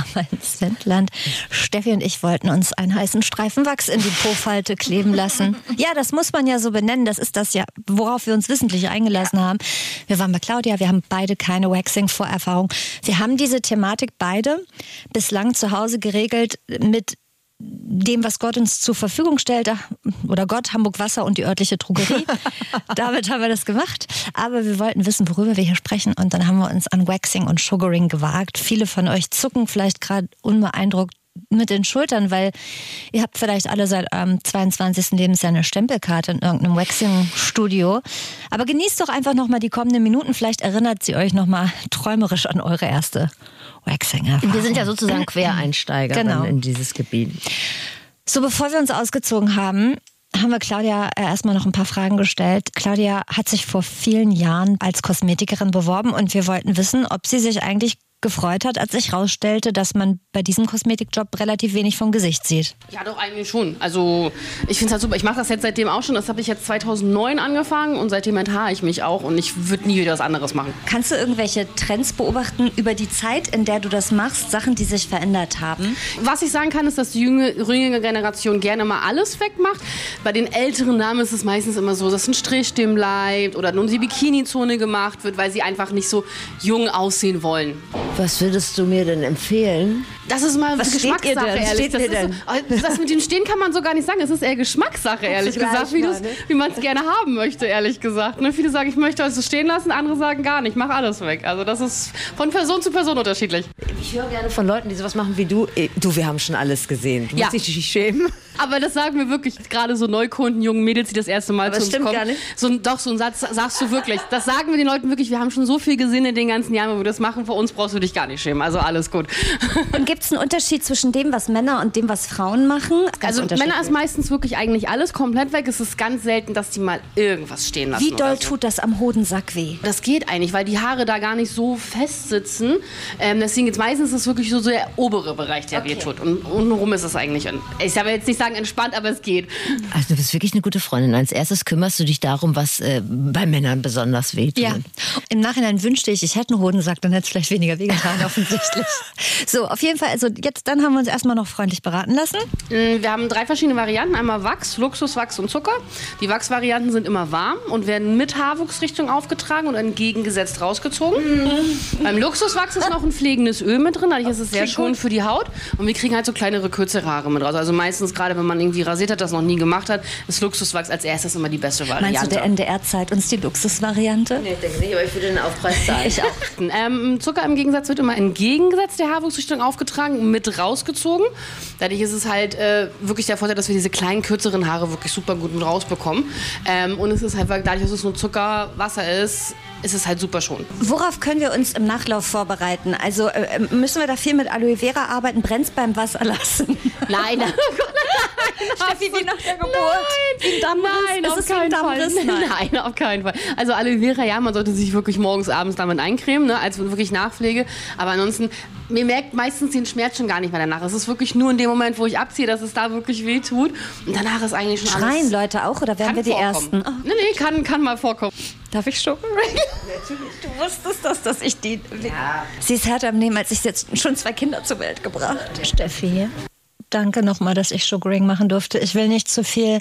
Steffi und ich wollten uns einen heißen Streifen Wachs in die Po-Falte kleben lassen. Ja, das muss man ja so benennen. Das ist das ja, worauf wir uns wissentlich eingelassen haben. Wir waren bei Claudia, wir haben beide keine Waxing-Vorerfahrung. Wir haben diese Thematik beide bislang zu Hause geregelt mit dem, was Gott uns zur Verfügung stellt, oder Gott, Hamburg Wasser und die örtliche Drogerie. Damit haben wir das gemacht. Aber wir wollten wissen, worüber wir hier sprechen. Und dann haben wir uns an Waxing und Sugaring gewagt. Viele von euch zucken vielleicht gerade unbeeindruckt mit den Schultern, weil ihr habt vielleicht alle seit 22. Lebensjahr eine Stempelkarte in irgendeinem Waxing-Studio. Aber genießt doch einfach nochmal die kommenden Minuten. Vielleicht erinnert sie euch nochmal träumerisch an eure erste Waxing-Erfahrung. Wir sind ja sozusagen Quereinsteiger in dieses Gebiet. So, bevor wir uns ausgezogen haben wir Claudia erstmal noch ein paar Fragen gestellt. Claudia hat sich vor vielen Jahren als Kosmetikerin beworben und wir wollten wissen, ob sie sich eigentlich gefreut hat, als sich herausstellte, dass man bei diesem Kosmetikjob relativ wenig vom Gesicht sieht. Ja, doch, eigentlich schon. Also ich finde es halt super. Ich mache das jetzt seitdem auch schon. Das habe ich jetzt 2009 angefangen und seitdem enthaare ich mich auch und ich würde nie wieder was anderes machen. Kannst du irgendwelche Trends beobachten über die Zeit, in der du das machst, Sachen, die sich verändert haben? Was ich sagen kann, ist, dass die jüngere Generation gerne mal alles wegmacht. Bei den älteren Damen ist es meistens immer so, dass ein Strichstim bleibt oder nur die Bikini-Zone gemacht wird, weil sie einfach nicht so jung aussehen wollen. Was würdest du mir denn empfehlen? Das ist mal Geschmackssache, ehrlich. Das mit dem Stehen kann man so gar nicht sagen. Es ist eher Geschmackssache, ehrlich gesagt, wie man es gerne haben möchte, ehrlich gesagt. Ne? Viele sagen, ich möchte es stehen lassen, andere sagen gar nicht, mach alles weg. Also das ist von Person zu Person unterschiedlich. Ich höre gerne von Leuten, die sowas machen wie du. Du, wir haben schon alles gesehen. Du musst dich nicht schämen. Aber das sagen wir wirklich, gerade so Neukunden, jungen Mädels, die das erste Mal zu uns kommen. Gar nicht. So ein Satz sagst du wirklich. Das sagen wir den Leuten wirklich, wir haben schon so viel gesehen in den ganzen Jahren, wo wir das machen, vor uns brauchst du dich gar nicht schämen. Also alles gut. Und gibt es einen Unterschied zwischen dem, was Männer und dem, was Frauen machen? Also Männer ist meistens wirklich eigentlich alles komplett weg. Es ist ganz selten, dass die mal irgendwas stehen lassen. Wie doll tut das am Hodensack weh? Das geht eigentlich, weil die Haare da gar nicht so fest sitzen. Deswegen jetzt meistens ist es wirklich so der obere Bereich, der weh tut. Und untenrum ist es eigentlich, ich will jetzt nicht sagen entspannt, aber es geht. Also du bist wirklich eine gute Freundin. Als erstes kümmerst du dich darum, was bei Männern besonders wehtut. Ja. Im Nachhinein wünschte ich hätte einen Hodensack, dann hätte es vielleicht weniger wehgetan, offensichtlich. So, auf jeden Fall, also jetzt dann haben wir uns erstmal noch freundlich beraten lassen. Wir haben 3 verschiedene Varianten. Einmal Wachs, Luxuswachs und Zucker. Die Wachsvarianten sind immer warm und werden mit Haarwuchsrichtung aufgetragen und entgegengesetzt rausgezogen. Beim Luxuswachs ist noch ein pflegendes Öl mit drin. Dadurch ist es sehr schonend für die Haut. Und wir kriegen halt so kleinere, kürzere Haare mit raus. Also meistens, gerade wenn man irgendwie rasiert hat, das noch nie gemacht hat, ist Luxuswachs als erstes immer die beste Variante. Meinst du, der NDR zeigt uns die Luxusvariante? Nee, ich denke nicht, aber ich würde den Aufpreis zahlen. Ich auch. Zucker im Gegensatz wird immer entgegengesetzt der Haarwuchsrichtung aufgetragen, mit rausgezogen. Dadurch ist es halt wirklich der Vorteil, dass wir diese kleinen, kürzeren Haare wirklich super gut mit rausbekommen. Und es ist halt, weil dadurch, dass es nur Zuckerwasser ist es halt super schon. Worauf können wir uns im Nachlauf vorbereiten? Also müssen wir da viel mit Aloe Vera arbeiten? Brennt's beim Wasser lassen? Nein. Steffi, wie nach der Geburt? Nein, auf keinen Fall. Nein, auf keinen Fall. Also Aloe Vera, ja, man sollte sich wirklich morgens, abends damit eincremen, ne, als wirklich Nachpflege. Aber ansonsten, mir merkt meistens den Schmerz schon gar nicht mehr danach. Es ist wirklich nur in dem Moment, wo ich abziehe, dass es da wirklich weh tut. Und danach ist eigentlich schon alles... Schreien Leute auch oder werden wir die Ersten? Oh. Nee, kann mal vorkommen. Darf ich Sugaring? Natürlich. Du wusstest das, dass ich die... Ja. Sie ist härter am Nehmen, als ich jetzt schon 2 Kinder zur Welt gebracht. Steffi, danke nochmal, dass ich Sugaring machen durfte. Ich will nicht zu viel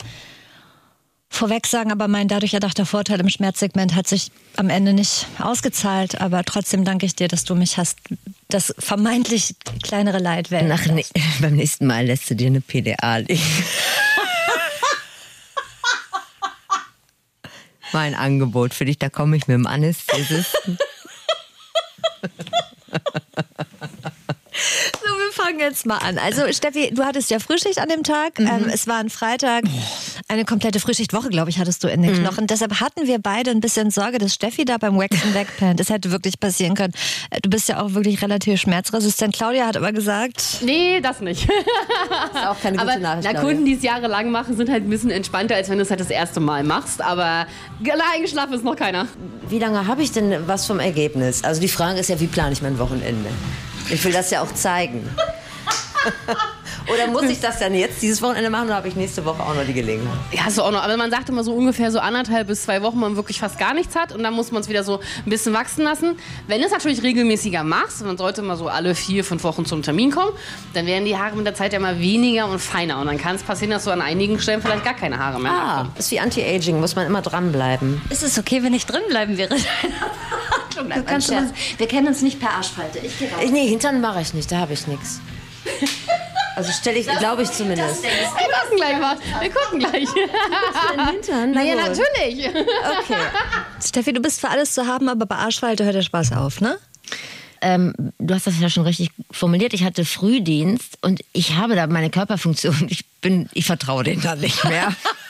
vorweg sagen, aber mein dadurch erdachter Vorteil im Schmerzsegment hat sich am Ende nicht ausgezahlt. Aber trotzdem danke ich dir, dass du mich hast, das vermeintlich kleinere Leid wählen. Beim nächsten Mal lässt du dir eine PDA legen. Mein Angebot für dich, da komme ich mit dem Anästhesisten. So, wir fangen jetzt mal an. Also Steffi, du hattest ja Frühschicht an dem Tag. Es war ein Freitag. Eine komplette Frühschichtwoche, glaube ich, hattest du in den Knochen. Deshalb hatten wir beide ein bisschen Sorge, dass Steffi da beim Waxen wegpennt. Das hätte wirklich passieren können. Du bist ja auch wirklich relativ schmerzresistent. Claudia hat aber gesagt... Nee, das nicht. Das ist auch keine gute Nachricht. Kunden, die es jahrelang machen, sind halt ein bisschen entspannter, als wenn du es halt das erste Mal machst. Aber eingeschlafen ist noch keiner. Wie lange habe ich denn was vom Ergebnis? Also die Frage ist ja, wie plane ich mein Wochenende? Ich will das ja auch zeigen. Oder muss ich das dann jetzt dieses Wochenende machen oder habe ich nächste Woche auch noch die Gelegenheit? Ja, hast du auch noch. Aber man sagt immer so ungefähr so 1,5 bis 2 Wochen, man wirklich fast gar nichts hat. Und dann muss man es wieder so ein bisschen wachsen lassen. Wenn du es natürlich regelmäßiger machst, man sollte mal so alle 4-5 Wochen zum Termin kommen, dann werden die Haare mit der Zeit ja immer weniger und feiner. Und dann kann es passieren, dass du an einigen Stellen vielleicht gar keine Haare mehr hast. Ist wie Anti-Aging, muss man immer dranbleiben. Ist es okay, wenn ich drin bleiben wäre? Wir kennen uns nicht per Arschfalte. Ich gehe raus. Nee, Hintern mache ich nicht, da habe ich nichts. Also stelle ich, glaube ich zumindest. Wir gucken gleich was. Wir gucken gleich. Hintern? Naja, natürlich. Okay. Steffi, du bist für alles zu haben, aber bei Arschfalte hört der Spaß auf, ne? Du hast das ja schon richtig formuliert. Ich hatte Frühdienst und ich habe da meine Körperfunktion. Ich vertraue denen da nicht mehr.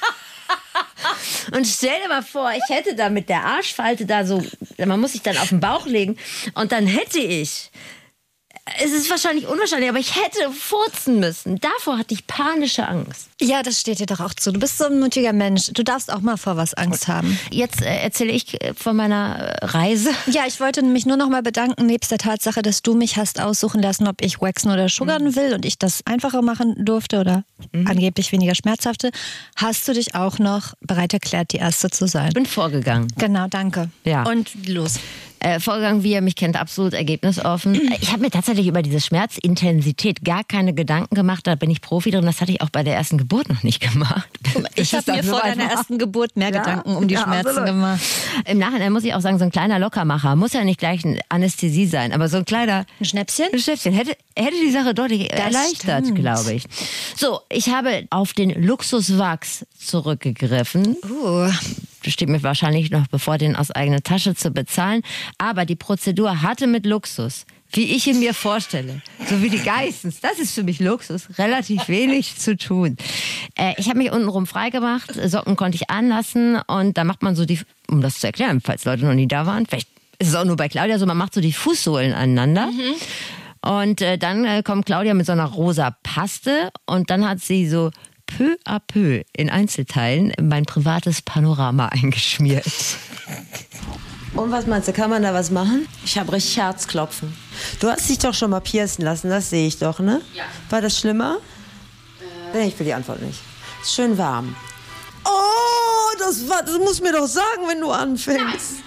Und stell dir mal vor, ich hätte da mit der Arschfalte da so, man muss sich dann auf den Bauch legen und dann hätte ich, es ist wahrscheinlich unwahrscheinlich, aber ich hätte furzen müssen. Davor hatte ich panische Angst. Ja, das steht dir doch auch zu. Du bist so ein mutiger Mensch. Du darfst auch mal vor was Angst haben. Jetzt erzähle ich von meiner Reise. Ja, ich wollte mich nur noch mal bedanken, nebst der Tatsache, dass du mich hast aussuchen lassen, ob ich waxen oder sugarn will und ich das einfacher machen durfte oder angeblich weniger schmerzhafte, hast du dich auch noch bereit erklärt, die Erste zu sein. Ich bin vorgegangen. Genau, danke. Ja. Und los. Vorgegangen, wie ihr mich kennt, absolut ergebnisoffen. Ich habe mir tatsächlich über diese Schmerzintensität gar keine Gedanken gemacht. Da bin ich Profi drin. Das hatte ich auch bei der ersten Geburt noch nicht gemacht. Ich habe mir vor deiner ersten Geburt mehr Gedanken um die Schmerzen absolut gemacht. Im Nachhinein muss ich auch sagen, so ein kleiner Lockermacher muss ja nicht gleich eine Anästhesie sein, aber so ein kleiner... Ein Schnäpschen? Ein Schnäpschen hätte die Sache deutlich erleichtert, glaube ich. So, ich habe auf den Luxuswachs zurückgegriffen. Steht mir wahrscheinlich noch bevor, den aus eigener Tasche zu bezahlen. Aber die Prozedur hatte mit Luxus, wie ich ihn mir vorstelle, so wie die Geissens, das ist für mich Luxus, relativ wenig zu tun. Ich habe mich untenrum freigemacht, Socken konnte ich anlassen und da macht man so um das zu erklären, falls Leute noch nie da waren, vielleicht ist es auch nur bei Claudia so, man macht so die Fußsohlen aneinander. Und dann kommt Claudia mit so einer rosa Paste und dann hat sie so peu à peu in Einzelteilen mein privates Panorama eingeschmiert. Und was meinst du, kann man da was machen? Ich habe richtig Herzklopfen. Du hast dich doch schon mal piercen lassen, das sehe ich doch, ne? Ja. War das schlimmer? Nee, ich will die Antwort nicht. Ist schön warm. Oh, das musst du mir doch sagen, wenn du anfängst.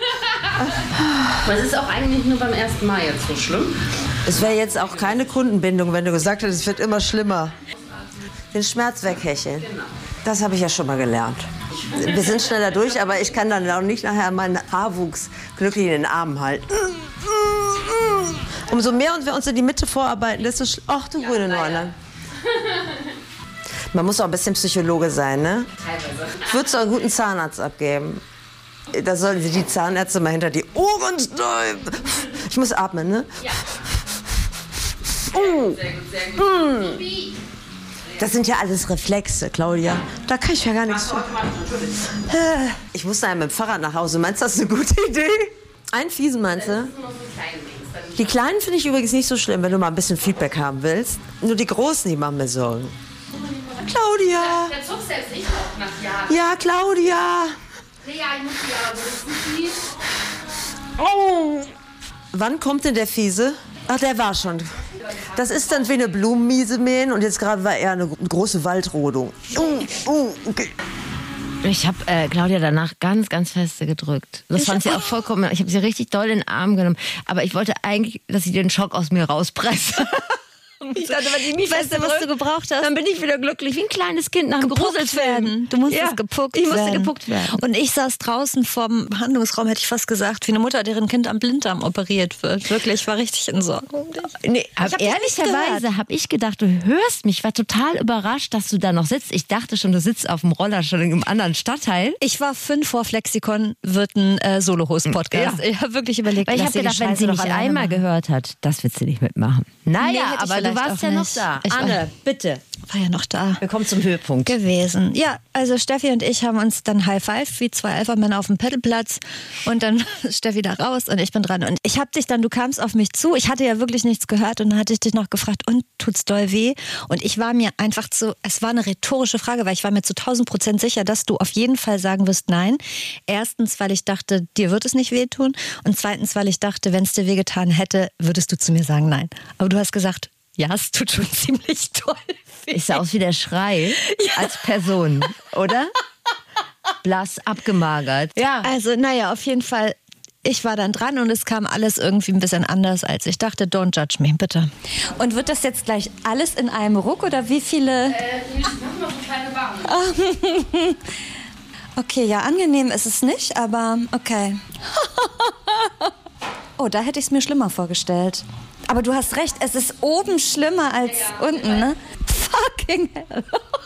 Aber es ist auch eigentlich nur beim ersten Mal jetzt so schlimm. Es wäre jetzt auch keine Kundenbindung, wenn du gesagt hättest, es wird immer schlimmer. Den Schmerz weghecheln. Genau. Das habe ich ja schon mal gelernt. Wir sind schneller durch, aber ich kann dann auch nicht nachher meinen Haarwuchs glücklich in den Armen halten. Umso mehr und wir uns in die Mitte vorarbeiten, desto ach du grüne Neune. Man muss auch ein bisschen Psychologe sein, ne? Teilweise. Ich würde es auch einen guten Zahnarzt abgeben. Da sollen sie die Zahnärzte mal hinter die Ohren steigen. Ich muss atmen, ne? Ja. Sehr gut, sehr gut. Das sind ja alles Reflexe, Claudia. Da kann ich ja gar nichts tun. Ich musste mit dem Fahrrad nach Hause. Meinst du, das ist eine gute Idee? Einen fiesen, meinst du? Die kleinen finde ich übrigens nicht so schlimm, wenn du mal ein bisschen Feedback haben willst. Nur die großen, die machen mir Sorgen. Claudia! Der Zug selbst ich auch nach Jahren. Ja, Claudia! Nee, ja, ich muss ja, so ist Oh! Wann kommt denn der Fiese? Ach, der war schon. Das ist dann wie eine Blumenmiese mähen und jetzt gerade war eher eine große Waldrodung. Okay. Ich habe Claudia danach ganz, ganz feste gedrückt. Das fand sie auch vollkommen. Ich habe sie richtig doll in den Arm genommen. Aber ich wollte eigentlich, dass sie den Schock aus mir rauspresst. Ich dachte, wenn die mich weißt du, was du gebraucht hast? Dann bin ich wieder glücklich, wie ein kleines Kind nach einem Gruselfilm. Du musstest gepuckt werden. Ich musste gepuckt werden. Und ich saß draußen vorm Behandlungsraum, hätte ich fast gesagt, wie eine Mutter, deren Kind am Blinddarm operiert wird. Wirklich, ich war richtig in Sorge um dich. Nee, ehrlicherweise habe ich gedacht, du hörst mich. Ich war total überrascht, dass du da noch sitzt. Ich dachte schon, du sitzt auf dem Roller schon in einem anderen Stadtteil. Ich war 5 vor Flexikon, wird ein Solo-Host-Podcast. Ja. Ich habe wirklich überlegt, weil ich habe gedacht, wenn sie mich einmal gehört hat, das wird sie nicht mitmachen. Naja, aber du du warst auch ja noch nicht. da. Ich Anne, bitte. war ja noch da. Wir kommen zum Höhepunkt. Gewesen. Ja, also Steffi und ich haben uns dann High Five wie zwei Alpha-Männer auf dem Pedalplatz und dann Steffi da raus und ich bin dran. Und ich habe dich dann, du kamst auf mich zu, ich hatte ja wirklich nichts gehört und dann hatte ich dich noch gefragt, und tut's doll weh? Und ich war mir einfach es war eine rhetorische Frage, weil ich war mir zu 1000% sicher, dass du auf jeden Fall sagen wirst nein. Erstens, weil ich dachte, dir wird es nicht wehtun und zweitens, weil ich dachte, wenn es dir wehgetan hätte, würdest du zu mir sagen nein. Aber du hast gesagt, ja, es tut schon ziemlich toll weh. Ich sah aus wie der Schrei als Person, oder? Blass, abgemagert. Ja. Also, naja, auf jeden Fall, ich war dann dran und es kam alles irgendwie ein bisschen anders, als ich dachte. Don't judge me, bitte. Und wird das jetzt gleich alles in einem Ruck oder wie viele? Ich mach mal so kleine Warnungen. Okay, ja, angenehm ist es nicht, aber okay. Oh, da hätte ich es mir schlimmer vorgestellt. Aber du hast recht, es ist oben schlimmer als unten, ne? Fucking hell.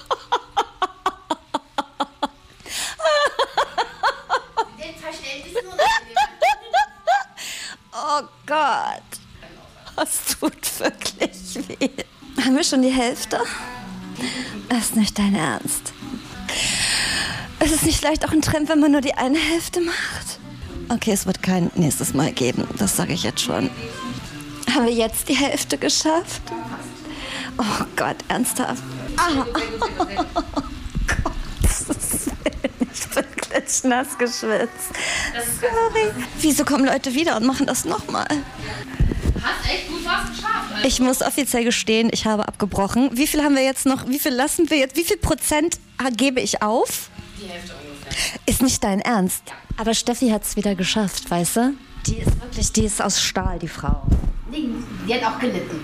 Oh Gott. Das tut wirklich weh. Haben wir schon die Hälfte? Das ist nicht dein Ernst. Es ist nicht leicht auch ein Trend, wenn man nur die eine Hälfte macht. Okay, es wird kein nächstes Mal geben, das sage ich jetzt schon. Haben wir jetzt die Hälfte geschafft? Oh Gott, ernsthaft? Ah. Oh Gott, ich bin klitschnass geschwitzt. Sorry. Wieso kommen Leute wieder und machen das nochmal? Hast echt gut was geschafft. Also. Ich muss offiziell gestehen, ich habe abgebrochen. Wie viel haben wir jetzt noch? Wie viel lassen wir jetzt? Wie viel Prozent gebe ich auf? Die Hälfte ungefähr. Ist nicht dein Ernst. Aber Steffi hat es wieder geschafft, weißt du? Die ist aus Stahl, die Frau. Die hat auch gelitten.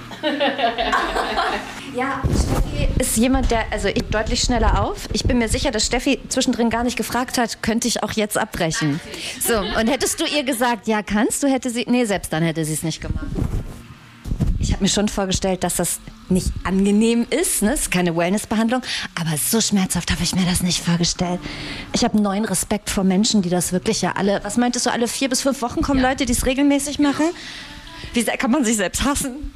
Ja, Steffi ist jemand, ich deutlich schneller auf. Ich bin mir sicher, dass Steffi zwischendrin gar nicht gefragt hat, könnte ich auch jetzt abbrechen. So, und hättest du ihr gesagt, ja, kannst du, selbst dann hätte sie es nicht gemacht. Ich habe mir schon vorgestellt, dass das nicht angenehm ist, ne? Es ist keine Wellnessbehandlung, aber so schmerzhaft habe ich mir das nicht vorgestellt. Ich habe neuen Respekt vor Menschen, die das wirklich ja alle, was meintest du, alle 4 bis 5 Wochen kommen Leute, die es regelmäßig machen? Wie sehr kann man sich selbst hassen?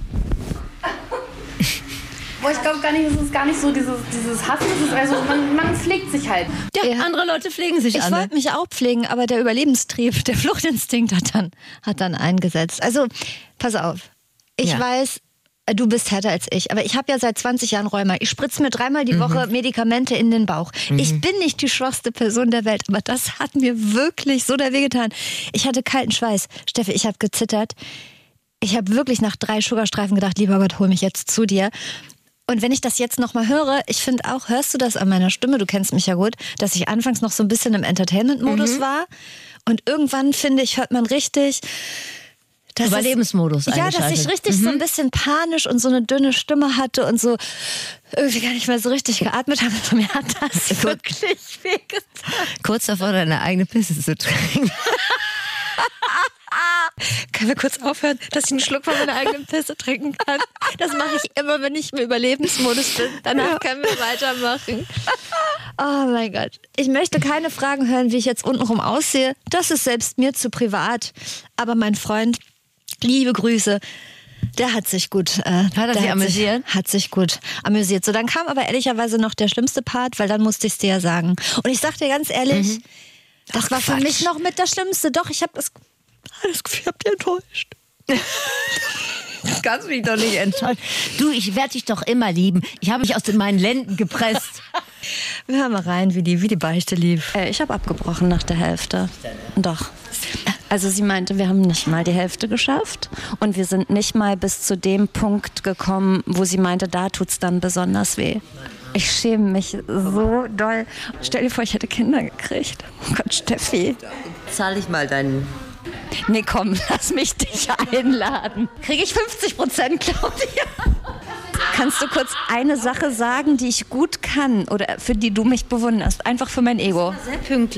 Boah, ich glaube gar nicht, es ist gar nicht so dieses Hassen, es ist also, man pflegt sich halt. Ja, andere Leute pflegen sich Ich wollte mich auch pflegen, aber der Überlebenstrieb, der Fluchtinstinkt hat dann eingesetzt. Also, pass auf. Ich weiß, du bist härter als ich, aber ich habe ja seit 20 Jahren Rheuma. Ich spritze mir 3-mal die Woche Medikamente in den Bauch. Ich bin nicht die schwachste Person der Welt, aber das hat mir wirklich so der wehgetan. Ich hatte kalten Schweiß. Steffi, ich habe gezittert. Ich habe wirklich nach 3 Sugarstreifen gedacht, lieber Gott, hol mich jetzt zu dir. Und wenn ich das jetzt nochmal höre, ich finde auch, hörst du das an meiner Stimme, du kennst mich ja gut, dass ich anfangs noch so ein bisschen im Entertainment-Modus war. Und irgendwann, finde ich, hört man richtig... Überlebensmodus Ja, dass ich richtig so ein bisschen panisch und so eine dünne Stimme hatte und so irgendwie gar nicht mehr so richtig geatmet habe. Von mir hat das wirklich wehgetan. Kurz davor, deine eigene Pisse zu trinken. Können wir kurz aufhören, dass ich einen Schluck von meiner eigenen Pisse trinken kann? Das mache ich immer, wenn ich im Überlebensmodus bin. Danach können wir weitermachen. Oh mein Gott. Ich möchte keine Fragen hören, wie ich jetzt untenrum aussehe. Das ist selbst mir zu privat. Aber mein Freund, liebe Grüße, der hat sich gut amüsiert? Hat sich gut amüsiert. So, dann kam aber ehrlicherweise noch der schlimmste Part, weil dann musste ich es dir ja sagen. Und ich sag dir ganz ehrlich, das war für mich noch mit das Schlimmste. Doch, ich habe das Gefühl, ich hab dich enttäuscht. Du kannst mich doch nicht enttäuschen. Du, ich werde dich doch immer lieben. Ich habe mich aus meinen Lenden gepresst. Wir hören mal rein, wie die Beichte lief. Ich habe abgebrochen nach der Hälfte. Doch. Also sie meinte, wir haben nicht mal die Hälfte geschafft und wir sind nicht mal bis zu dem Punkt gekommen, wo sie meinte, da tut's dann besonders weh. Ich schäme mich so doll. Stell dir vor, ich hätte Kinder gekriegt. Oh Gott, Steffi. Zahl ich mal deinen... Nee, komm, lass mich dich einladen. Kriege ich 50%, Claudia? Kannst du kurz eine Sache sagen, die ich gut kann oder für die du mich bewunderst? Einfach für mein Ego. Sehr pünktlich.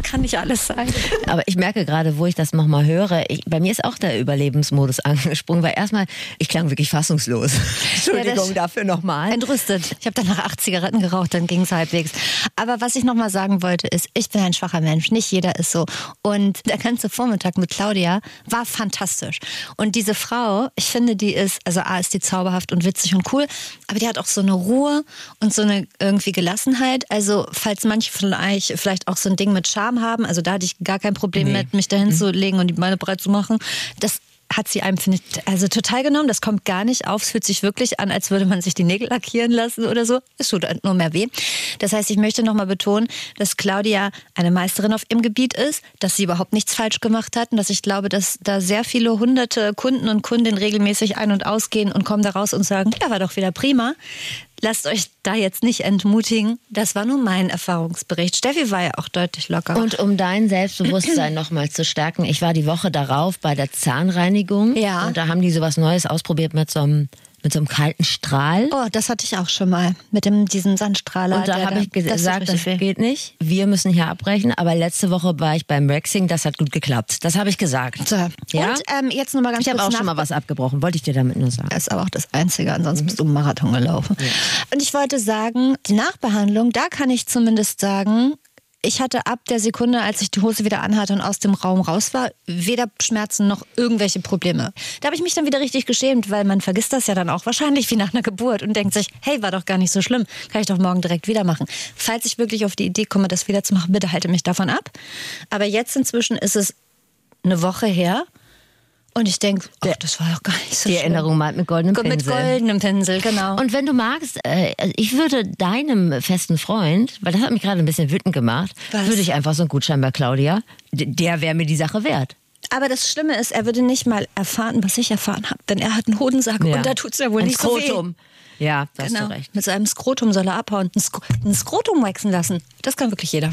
kann nicht alles sein. Aber ich merke gerade, wo ich das nochmal höre, bei mir ist auch der Überlebensmodus angesprungen, weil erstmal, ich klang wirklich fassungslos. Entschuldigung dafür nochmal. Entrüstet. Ich habe danach 8 Zigaretten geraucht, dann ging es halbwegs. Aber was ich nochmal sagen wollte ist, ich bin ein schwacher Mensch, nicht jeder ist so. Und der ganze Vormittag mit Claudia war fantastisch. Und diese Frau, ich finde, die ist, also A, ist die zauberhaft und witzig und cool, aber die hat auch so eine Ruhe und so eine irgendwie Gelassenheit. Also falls manche vielleicht auch so ein Ding mit Charme haben, also da hatte ich gar kein Problem mit, mich dahin zu legen und die Beine breit zu machen. Das hat sie einem, finde ich, also total genommen. Das kommt gar nicht auf. Es fühlt sich wirklich an, als würde man sich die Nägel lackieren lassen oder so. Es tut nur mehr weh. Das heißt, ich möchte nochmal betonen, dass Claudia eine Meisterin auf ihrem Gebiet ist, dass sie überhaupt nichts falsch gemacht hat und dass ich glaube, dass da sehr viele hunderte Kunden und Kundinnen regelmäßig ein- und ausgehen und kommen da raus und sagen, ja, war doch wieder prima. Lasst euch da jetzt nicht entmutigen. Das war nur mein Erfahrungsbericht. Steffi war ja auch deutlich locker. Und um dein Selbstbewusstsein nochmal zu stärken, ich war die Woche darauf bei der Zahnreinigung. Ja. Und da haben die sowas Neues ausprobiert mit so einem kalten Strahl. Oh, das hatte ich auch schon mal. Mit diesem Sandstrahler. Und da habe ich gesagt, das geht nicht. Wir müssen hier abbrechen. Aber letzte Woche war ich beim Waxing, das hat gut geklappt. Das habe ich gesagt. So. Ja? Und jetzt nochmal ganz kurz. Ich habe auch schon mal was abgebrochen, wollte ich dir damit nur sagen. Das ist aber auch das Einzige, ansonsten bist du einen Marathon gelaufen. Ja. Und ich wollte sagen, die Nachbehandlung, da kann ich zumindest sagen, ich hatte ab der Sekunde, als ich die Hose wieder anhatte und aus dem Raum raus war, weder Schmerzen noch irgendwelche Probleme. Da habe ich mich dann wieder richtig geschämt, weil man vergisst das ja dann auch wahrscheinlich wie nach einer Geburt und denkt sich, hey, war doch gar nicht so schlimm, kann ich doch morgen direkt wieder machen. Falls ich wirklich auf die Idee komme, das wieder zu machen, bitte halte mich davon ab. Aber jetzt inzwischen ist es eine Woche her. Und ich denke, das war doch gar nicht so schlimm. Die Erinnerung malt mit goldenem Pinsel. Mit goldenem Pinsel, genau. Und wenn du magst, ich würde deinem festen Freund, weil das hat mich gerade ein bisschen wütend gemacht, würde ich einfach so einen Gutschein bei Claudia, der wäre mir die Sache wert. Aber das Schlimme ist, er würde nicht mal erfahren, was ich erfahren habe. Denn er hat einen Hodensack und da tut es ja wohl nicht so weh. Ja, da hast du recht. Mit seinem Skrotum soll er abhauen. Ein Skrotum waxen lassen. Das kann wirklich jeder.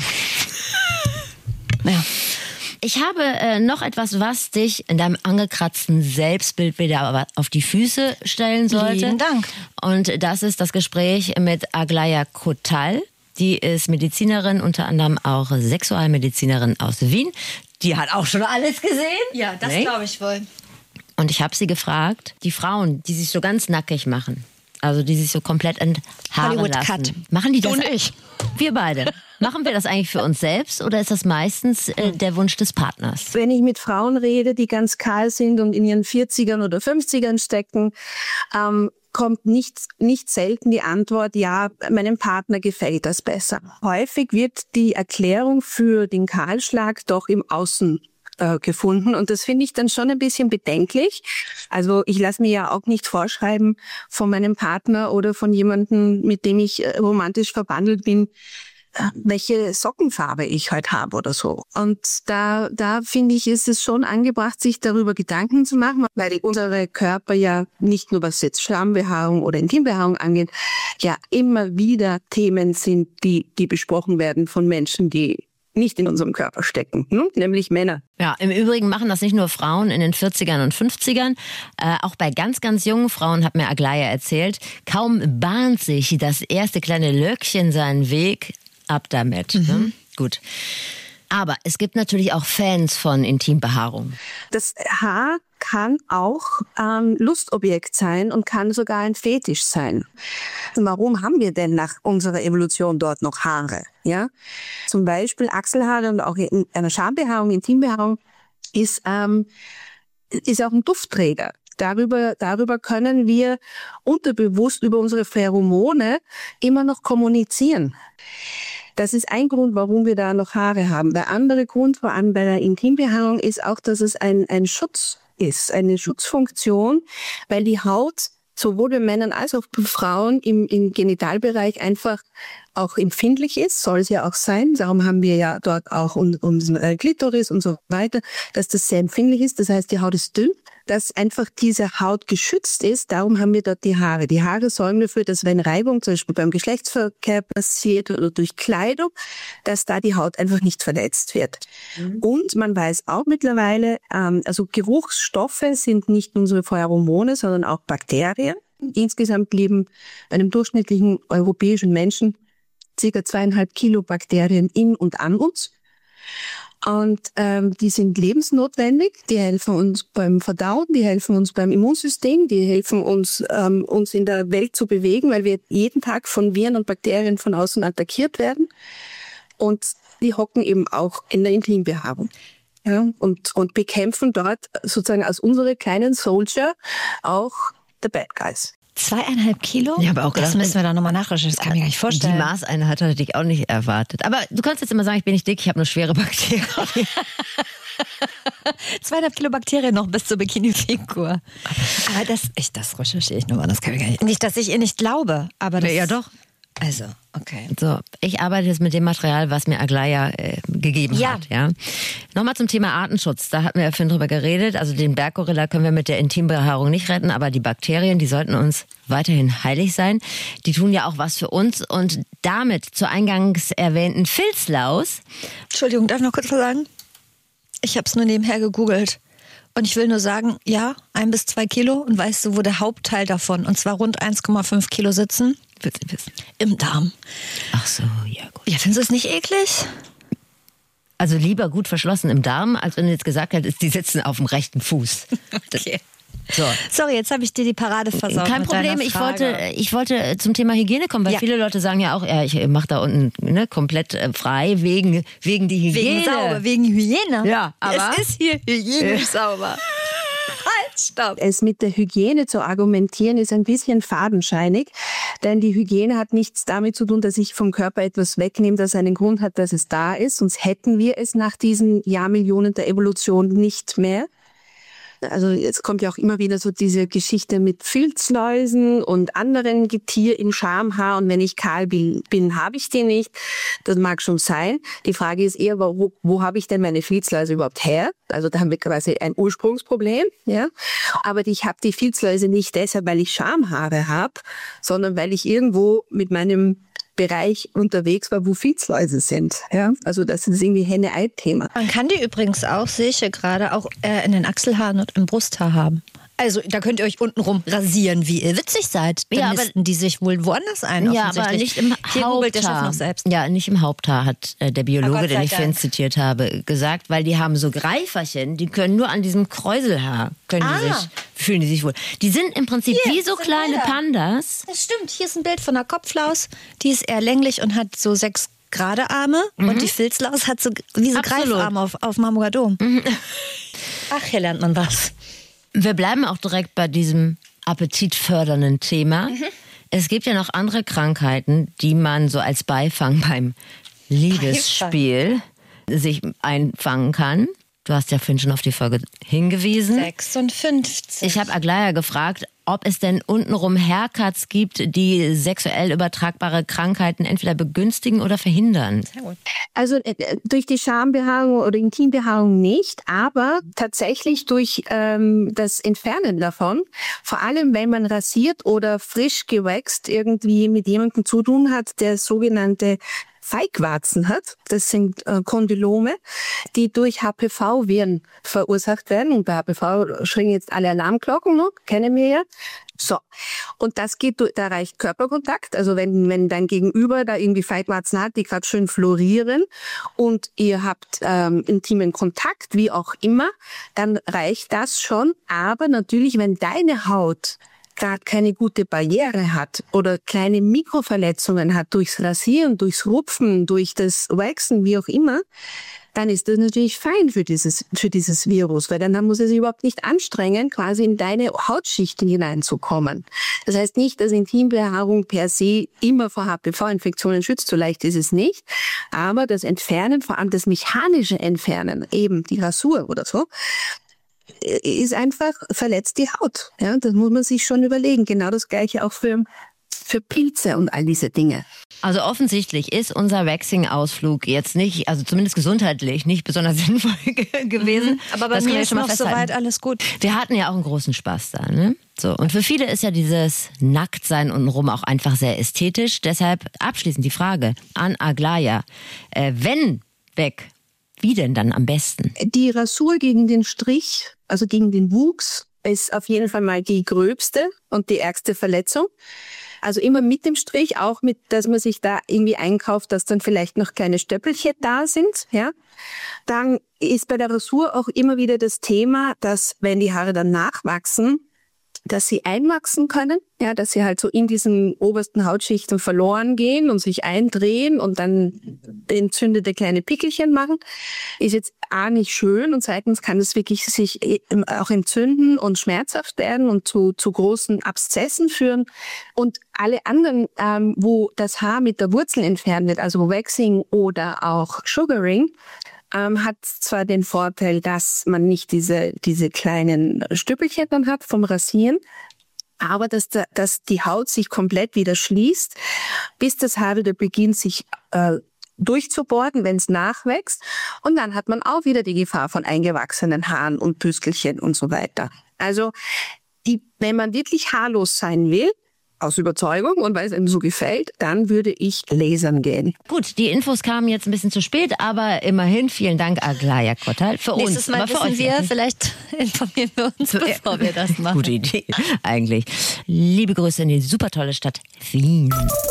Naja. Ich habe noch etwas, was dich in deinem angekratzten Selbstbild wieder auf die Füße stellen sollte. Vielen Dank. Und das ist das Gespräch mit Aglaya Kotal. Die ist Medizinerin, unter anderem auch Sexualmedizinerin aus Wien. Die hat auch schon alles gesehen. Ja, das glaube ich wohl. Und ich habe sie gefragt, die Frauen, die sich so ganz nackig machen, also die sich so komplett enthaaren Hollywood lassen. Cut. Machen die das? Du und ich. Wir beide. Machen wir das eigentlich für uns selbst oder ist das meistens der Wunsch des Partners? Wenn ich mit Frauen rede, die ganz kahl sind und in ihren 40ern oder 50ern stecken, kommt nicht selten die Antwort, ja, meinem Partner gefällt das besser. Häufig wird die Erklärung für den Kahlschlag doch im Außen gefunden und das finde ich dann schon ein bisschen bedenklich. Also ich lasse mir ja auch nicht vorschreiben von meinem Partner oder von jemandem, mit dem ich romantisch verbandelt bin, welche Sockenfarbe ich heute habe oder so. Und da finde ich, ist es schon angebracht, sich darüber Gedanken zu machen, weil unsere Körper ja nicht nur was jetzt Schambehaarung oder Intimbehaarung angeht, ja immer wieder Themen sind, die besprochen werden von Menschen, die nicht in unserem Körper stecken, nämlich Männer. Ja, im Übrigen machen das nicht nur Frauen in den 40ern und 50ern, auch bei ganz, ganz jungen Frauen, hat mir Aglaya erzählt, kaum bahnt sich das erste kleine Löckchen seinen Weg, ab damit. Ne? Gut. Aber es gibt natürlich auch Fans von Intimbehaarung. Das Haar kann auch Lustobjekt sein und kann sogar ein Fetisch sein. Warum haben wir denn nach unserer Evolution dort noch Haare? Ja, zum Beispiel Achselhaare und auch in einer Schambehaarung, Intimbehaarung ist auch ein Duftträger. Darüber können wir unterbewusst über unsere Pheromone immer noch kommunizieren. Das ist ein Grund, warum wir da noch Haare haben. Der andere Grund, vor allem bei der Intimbehaarung, ist auch, dass es ein Schutz ist, eine Schutzfunktion, weil die Haut sowohl bei Männern als auch bei Frauen im Genitalbereich einfach auch empfindlich ist, soll es ja auch sein. Darum haben wir ja dort auch unseren Klitoris und so weiter, dass das sehr empfindlich ist. Das heißt, die Haut ist dünn, dass einfach diese Haut geschützt ist. Darum haben wir dort die Haare. Die Haare sorgen dafür, dass wenn Reibung zum Beispiel beim Geschlechtsverkehr passiert oder durch Kleidung, dass da die Haut einfach nicht verletzt wird. Und man weiß auch mittlerweile, also Geruchsstoffe sind nicht nur unsere Pheromone, sondern auch Bakterien. Insgesamt leben bei einem durchschnittlichen europäischen Menschen ca. 2,5 Kilo Bakterien in und an uns. Und die sind lebensnotwendig, die helfen uns beim Verdauen, die helfen uns beim Immunsystem, die helfen uns, uns in der Welt zu bewegen, weil wir jeden Tag von Viren und Bakterien von außen attackiert werden. Und die hocken eben auch in der Intimbehaarung. Ja, und bekämpfen dort sozusagen als unsere kleinen Soldier auch the bad guys. 2,5 Kilo? Ja, aber auch das müssen wir doch nochmal nachrecherchieren. Das kann ich mir gar nicht vorstellen. Die Maßeinheit hatte ich auch nicht erwartet. Aber du kannst jetzt immer sagen, ich bin nicht dick, ich habe nur schwere Bakterien. 2,5 Kilo Bakterien noch bis zur Bikini-Figur. Aber das recherchiere ich nochmal. Das kann ich gar nicht. Nicht, dass ich ihr nicht glaube, aber das... Ja, doch. Also, okay. So, ich arbeite jetzt mit dem Material, was mir Aglaia gegeben hat. Ja. Nochmal zum Thema Artenschutz. Da hatten wir ja vorhin drüber geredet. Also den Berggorilla können wir mit der Intimbehaarung nicht retten, aber die Bakterien, die sollten uns weiterhin heilig sein. Die tun ja auch was für uns. Und damit zur eingangs erwähnten Filzlaus. Entschuldigung, darf ich noch kurz was sagen? Ich habe es nur nebenher gegoogelt. Und ich will nur sagen, ja, 1 bis 2 Kilo. Und weißt du, wo der Hauptteil davon, und zwar rund 1,5 Kilo sitzen? Im Darm. Ach so, ja gut. Ja, findest du es nicht eklig? Also lieber gut verschlossen im Darm, als wenn du jetzt gesagt hättest, die sitzen auf dem rechten Fuß. Okay. So. Sorry, jetzt habe ich dir die Parade versaut. Kein Problem, ich wollte zum Thema Hygiene kommen, weil viele Leute sagen ja auch, ja, ich mache da unten komplett frei wegen die Hygiene. Wegen Hygiene. Ja, aber es ist hier hygienisch sauber. Halt, stopp. Es mit der Hygiene zu argumentieren, ist ein bisschen fadenscheinig, denn die Hygiene hat nichts damit zu tun, dass ich vom Körper etwas wegnehme, das einen Grund hat, dass es da ist, sonst hätten wir es nach diesen Jahrmillionen der Evolution nicht mehr. Also es kommt ja auch immer wieder so diese Geschichte mit Filzläusen und anderen Getier in Schamhaar, und wenn ich kahl bin, habe ich die nicht. Das mag schon sein. Die Frage ist eher, wo habe ich denn meine Filzläuse überhaupt her? Also da haben wir quasi ein Ursprungsproblem, ja. Aber ich habe die Filzläuse nicht deshalb, weil ich Schamhaare habe, sondern weil ich irgendwo mit meinem Bereich unterwegs war, wo Filzläuse sind. Ja? Also das ist irgendwie Henne-Ei-Thema. Man kann die übrigens auch, sehe ich gerade, auch in den Achselhaaren und im Brusthaar haben. Also da könnt ihr euch untenrum rasieren, wie ihr witzig seid. Dann ja, nisten die sich wohl woanders ein. Ja, aber nicht im Haupthaar. Noch selbst. Ja, nicht im Haupthaar, hat der Biologe, den ich vorhin zitiert habe, gesagt, weil die haben so Greiferchen, die können nur an diesem Kräuselhaar, fühlen die sich wohl. Die sind im Prinzip wie so kleine Pandas. Das stimmt, hier ist ein Bild von einer Kopflaus, die ist eher länglich und hat so 6 gerade Arme, und die Filzlaus hat so wie so Greifarme auf Marmogadom. Ach, hier lernt man was. Wir bleiben auch direkt bei diesem appetitfördernden Thema. Es gibt ja noch andere Krankheiten, die man so als Beifang beim Liebesspiel sich einfangen kann. Du hast ja vorhin schon auf die Folge hingewiesen. 56. Ich habe Aglaia gefragt, ob es denn untenrum Haircuts gibt, die sexuell übertragbare Krankheiten entweder begünstigen oder verhindern. Sehr gut. Also durch die Schambehaarung oder Intimbehaarung nicht, aber tatsächlich durch das Entfernen davon. Vor allem, wenn man rasiert oder frisch gewächst irgendwie mit jemandem zu tun hat, der sogenannte Feigwarzen hat. Das sind Kondylome, die durch HPV-Viren verursacht werden. Und bei HPV schwingen jetzt alle Alarmglocken, ne? Kennen wir ja. So. Und das geht, da reicht Körperkontakt. Also wenn dein Gegenüber da irgendwie Feigwarzen hat, die gerade schön florieren und ihr habt intimen Kontakt, wie auch immer, dann reicht das schon. Aber natürlich, wenn deine Haut gerade keine gute Barriere hat oder kleine Mikroverletzungen hat durchs Rasieren, durchs Rupfen, durch das Waxen, wie auch immer, dann ist das natürlich fein für dieses Virus, weil dann muss es sich überhaupt nicht anstrengen, quasi in deine Hautschichten hineinzukommen. Das heißt nicht, dass Intimbehaarung per se immer vor HPV-Infektionen schützt, so leicht ist es nicht, aber das Entfernen, vor allem das mechanische Entfernen, eben die Rasur oder so, ist einfach, verletzt die Haut. Ja, das muss man sich schon überlegen. Genau das Gleiche auch für Pilze und all diese Dinge. Also offensichtlich ist unser Waxing-Ausflug jetzt nicht, also zumindest gesundheitlich, nicht besonders sinnvoll gewesen. Aber bei mir ist noch soweit alles gut. Wir hatten ja auch einen großen Spaß da, ne? So, und für viele ist ja dieses Nacktsein untenrum auch einfach sehr ästhetisch. Deshalb abschließend die Frage an Aglaia. Wenn weg, wie denn dann am besten? Die Rasur gegen den Strich, also gegen den Wuchs, ist auf jeden Fall mal die gröbste und die ärgste Verletzung. Also immer mit dem Strich, auch mit, dass man sich da irgendwie einkauft, dass dann vielleicht noch kleine Stöppelchen da sind, ja. Dann ist bei der Rasur auch immer wieder das Thema, dass wenn die Haare dann nachwachsen, dass sie einwachsen können, ja, dass sie halt so in diesen obersten Hautschichten verloren gehen und sich eindrehen und dann entzündete kleine Pickelchen machen. Ist jetzt A, nicht schön und zweitens kann es wirklich sich auch entzünden und schmerzhaft werden und zu großen Abszessen führen. Und alle anderen, wo das Haar mit der Wurzel entfernt wird, also Waxing oder auch Sugaring, hat zwar den Vorteil, dass man nicht diese kleinen Stüppelchen dann hat vom Rasieren, aber dass die Haut sich komplett wieder schließt, bis das Haar wieder beginnt, sich durchzubohren, wenn es nachwächst. Und dann hat man auch wieder die Gefahr von eingewachsenen Haaren und Püskelchen und so weiter. Also wenn man wirklich haarlos sein will, aus Überzeugung und weil es einem so gefällt, dann würde ich lasern gehen. Gut, die Infos kamen jetzt ein bisschen zu spät, aber immerhin vielen Dank, Aglaja Kottal. Für Nächstes uns. Mal wissen wir, vielleicht informieren wir uns, bevor wir das machen. Gute Idee, eigentlich. Liebe Grüße in die super tolle Stadt Wien.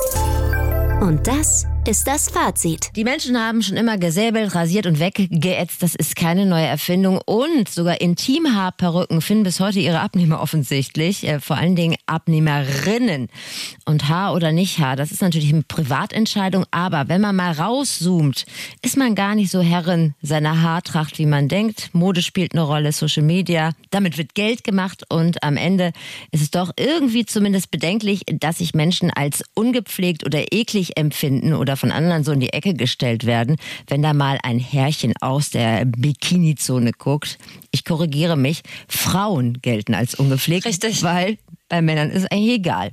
Und das ist das Fazit. Die Menschen haben schon immer gesäbelt, rasiert und weggeätzt. Das ist keine neue Erfindung. Und sogar Intimhaarperücken finden bis heute ihre Abnehmer offensichtlich. Vor allen Dingen Abnehmerinnen. Und Haar oder nicht Haar, das ist natürlich eine Privatentscheidung. Aber wenn man mal rauszoomt, ist man gar nicht so Herrin seiner Haartracht, wie man denkt. Mode spielt eine Rolle, Social Media. Damit wird Geld gemacht. Und am Ende ist es doch irgendwie zumindest bedenklich, dass sich Menschen als ungepflegt oder eklig empfinden oder von anderen so in die Ecke gestellt werden, wenn da mal ein Härchen aus der Bikini-Zone guckt. Ich korrigiere mich, Frauen gelten als ungepflegt, richtig, weil bei Männern ist eigentlich egal.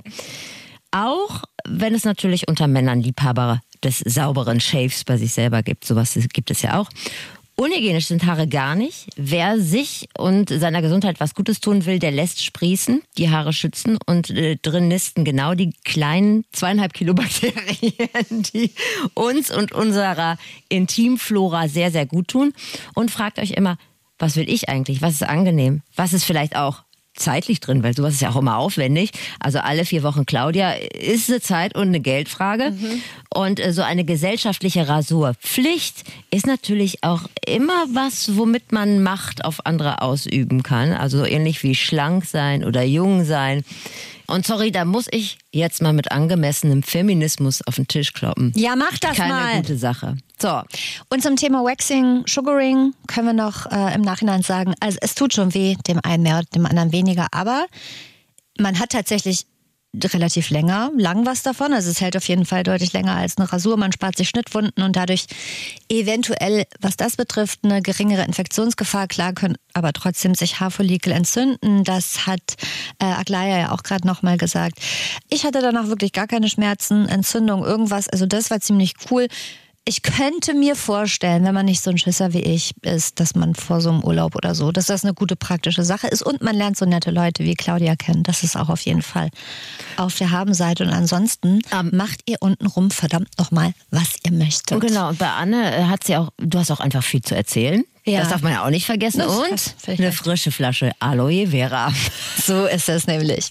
Auch wenn es natürlich unter Männern Liebhaber des sauberen Shaves bei sich selber gibt, sowas gibt es ja auch. Unhygienisch sind Haare gar nicht. Wer sich und seiner Gesundheit was Gutes tun will, der lässt sprießen, die Haare schützen und drin nisten genau die kleinen 2,5 Kilo Bakterien, die uns und unserer Intimflora sehr, sehr gut tun. Und fragt euch immer, was will ich eigentlich? Was ist angenehm? Was ist vielleicht auch zeitlich drin, weil sowas ist ja auch immer aufwendig. Also alle 4 Wochen Claudia ist eine Zeit und eine Geldfrage. Und so eine gesellschaftliche Rasurpflicht ist natürlich auch immer was, womit man Macht auf andere ausüben kann. Also so ähnlich wie schlank sein oder jung sein. Und sorry, da muss ich jetzt mal mit angemessenem Feminismus auf den Tisch kloppen. Ja, mach das mal. Keine gute Sache. So. Und zum Thema Waxing, Sugaring können wir noch im Nachhinein sagen, also es tut schon weh, dem einen mehr, dem anderen weniger, aber man hat tatsächlich relativ lang was davon. Also es hält auf jeden Fall deutlich länger als eine Rasur. Man spart sich Schnittwunden und dadurch eventuell, was das betrifft, eine geringere Infektionsgefahr. Klar können aber trotzdem sich Haarfollikel entzünden. Das hat Aglaja ja auch gerade nochmal gesagt. Ich hatte danach wirklich gar keine Schmerzen, Entzündung, irgendwas. Also das war ziemlich cool. Ich könnte mir vorstellen, wenn man nicht so ein Schisser wie ich ist, dass man vor so einem Urlaub oder so, dass das eine gute praktische Sache ist und man lernt so nette Leute wie Claudia kennen. Das ist auch auf jeden Fall auf der Habenseite. Und ansonsten macht ihr untenrum verdammt nochmal, was ihr möchtet. Genau, und bei Anne hat sie auch, du hast auch einfach viel zu erzählen. Ja. Das darf man ja auch nicht vergessen. Das und eine frische Flasche Aloe Vera. So ist es nämlich.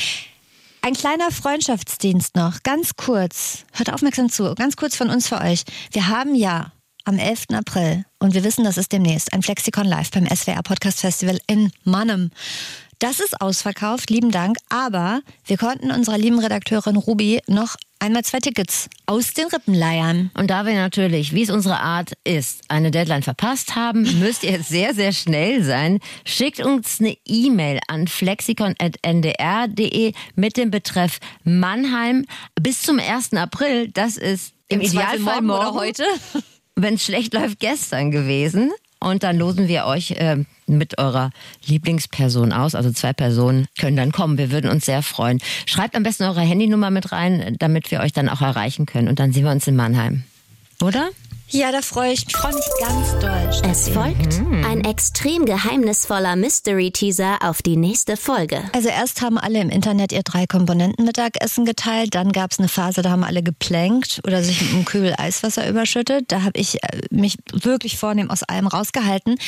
Ein kleiner Freundschaftsdienst noch, ganz kurz. Hört aufmerksam zu, ganz kurz von uns für euch. Wir haben ja am 11. April, und wir wissen, das ist demnächst, ein Flexikon Live beim SWR Podcast Festival in Mannheim. Das ist ausverkauft, lieben Dank, aber wir konnten unserer lieben Redakteurin Ruby noch einmal 2 Tickets aus den Rippen leiern. Und da wir natürlich, wie es unsere Art ist, eine Deadline verpasst haben, müsst ihr jetzt sehr, sehr schnell sein. Schickt uns eine E-Mail an flexikon@ndr.de mit dem Betreff Mannheim bis zum 1. April. Das ist im Idealfall morgen oder heute. Wenn es schlecht läuft, gestern gewesen. Und dann losen wir euch mit eurer Lieblingsperson aus. Also 2 Personen können dann kommen. Wir würden uns sehr freuen. Schreibt am besten eure Handynummer mit rein, damit wir euch dann auch erreichen können. Und dann sehen wir uns in Mannheim. Oder? Ja, da freue ich mich. Ich freue mich ganz doll. Es folgt ein extrem geheimnisvoller Mystery-Teaser auf die nächste Folge. Also erst haben alle im Internet ihr 3-Komponenten-Mittagessen geteilt. Dann gab es eine Phase, da haben alle geplänkt oder sich mit einem Kübel Eiswasser überschüttet. Da habe ich mich wirklich vornehm aus allem rausgehalten.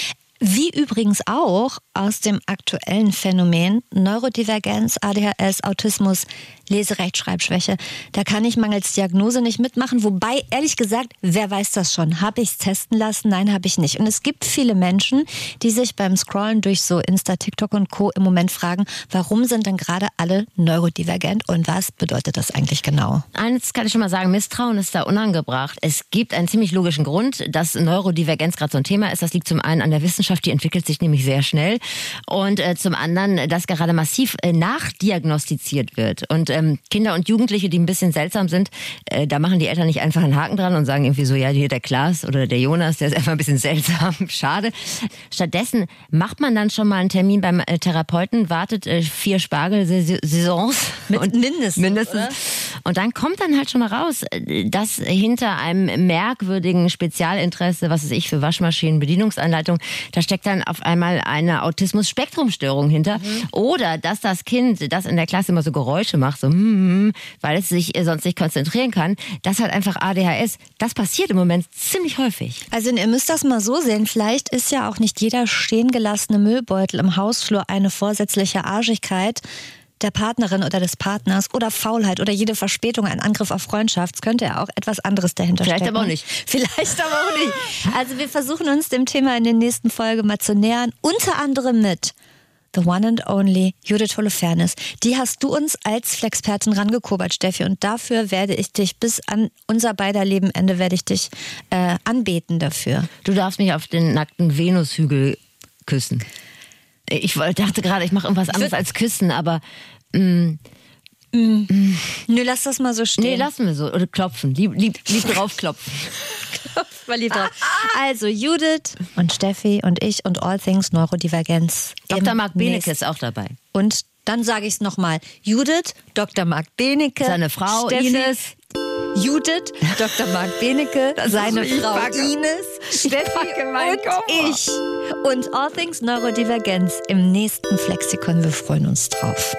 Wie übrigens auch aus dem aktuellen Phänomen Neurodivergenz, ADHS, Autismus, Leserechtschreibschwäche. Da kann ich mangels Diagnose nicht mitmachen. Wobei, ehrlich gesagt, wer weiß das schon? Habe ich es testen lassen? Nein, habe ich nicht. Und es gibt viele Menschen, die sich beim Scrollen durch so Insta, TikTok und Co. im Moment fragen, warum sind denn gerade alle neurodivergent und was bedeutet das eigentlich genau? Eines kann ich schon mal sagen, Misstrauen ist da unangebracht. Es gibt einen ziemlich logischen Grund, dass Neurodivergenz gerade so ein Thema ist. Das liegt zum einen an der Wissenschaft, die entwickelt sich nämlich sehr schnell. Und zum anderen, dass gerade massiv nachdiagnostiziert wird. Und Kinder und Jugendliche, die ein bisschen seltsam sind, da machen die Eltern nicht einfach einen Haken dran und sagen irgendwie so, ja, hier der Klaas oder der Jonas, der ist einfach ein bisschen seltsam, schade. Stattdessen macht man dann schon mal einen Termin beim Therapeuten, wartet 4 Spargelsaisons. Mindestens. Oder? Und dann kommt dann halt schon mal raus, dass hinter einem merkwürdigen Spezialinteresse, was weiß ich, für Waschmaschinen, Bedienungsanleitung, da steckt dann auf einmal eine Autismus-Spektrum-Störung hinter. Oder dass das Kind, das in der Klasse immer so Geräusche macht, so weil es sich sonst nicht konzentrieren kann, das hat einfach ADHS. Das passiert im Moment ziemlich häufig. Also ihr müsst das mal so sehen, vielleicht ist ja auch nicht jeder stehen gelassene Müllbeutel im Hausflur eine vorsätzliche Arschigkeit der Partnerin oder des Partners oder Faulheit oder jede Verspätung ein Angriff auf Freundschaft. Es könnte ja auch etwas anderes dahinter stecken. Vielleicht aber auch nicht. Vielleicht aber auch nicht. Also wir versuchen uns dem Thema in der nächsten Folge mal zu nähern. Unter anderem mit The One and Only Judith Holofernes. Die hast du uns als Flexpertin rangekobert, Steffi. Und dafür werde ich dich bis an unser beider Lebenende werde ich dich anbeten dafür. Du darfst mich auf den nackten Venushügel küssen. Ich dachte gerade, ich mache irgendwas anderes als küssen, aber Nö, lass das mal so stehen. Nee, lassen wir so. Oder klopfen. Lieb drauf klopfen. Mal lieb drauf. Also Judith und Steffi und ich und All Things Neurodivergenz. Dr. Marc Benecke ist auch dabei. Und dann sage ich es nochmal. Judith, Dr. Marc Benecke. Seine Frau Steffi, Ines. Judith, Dr. Marc Benecke, seine Frau Ines, Steffi und ich. Und All Things Neurodivergenz im nächsten Flexikon. Wir freuen uns drauf.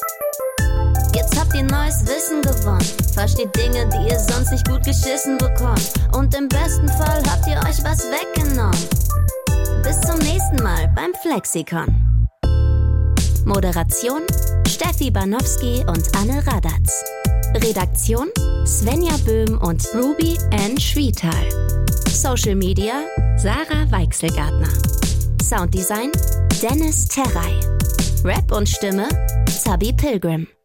Jetzt habt ihr neues Wissen gewonnen. Versteht Dinge, die ihr sonst nicht gut geschissen bekommt. Und im besten Fall habt ihr euch was weggenommen. Bis zum nächsten Mal beim Flexikon. Moderation Steffi Banowski und Anne Radatz. Redaktion Svenja Böhm und Ruby Ann Schwietal. Social Media Sarah Weichselgartner. Sounddesign Dennis Terrey. Rap und Stimme Zabi Pilgrim.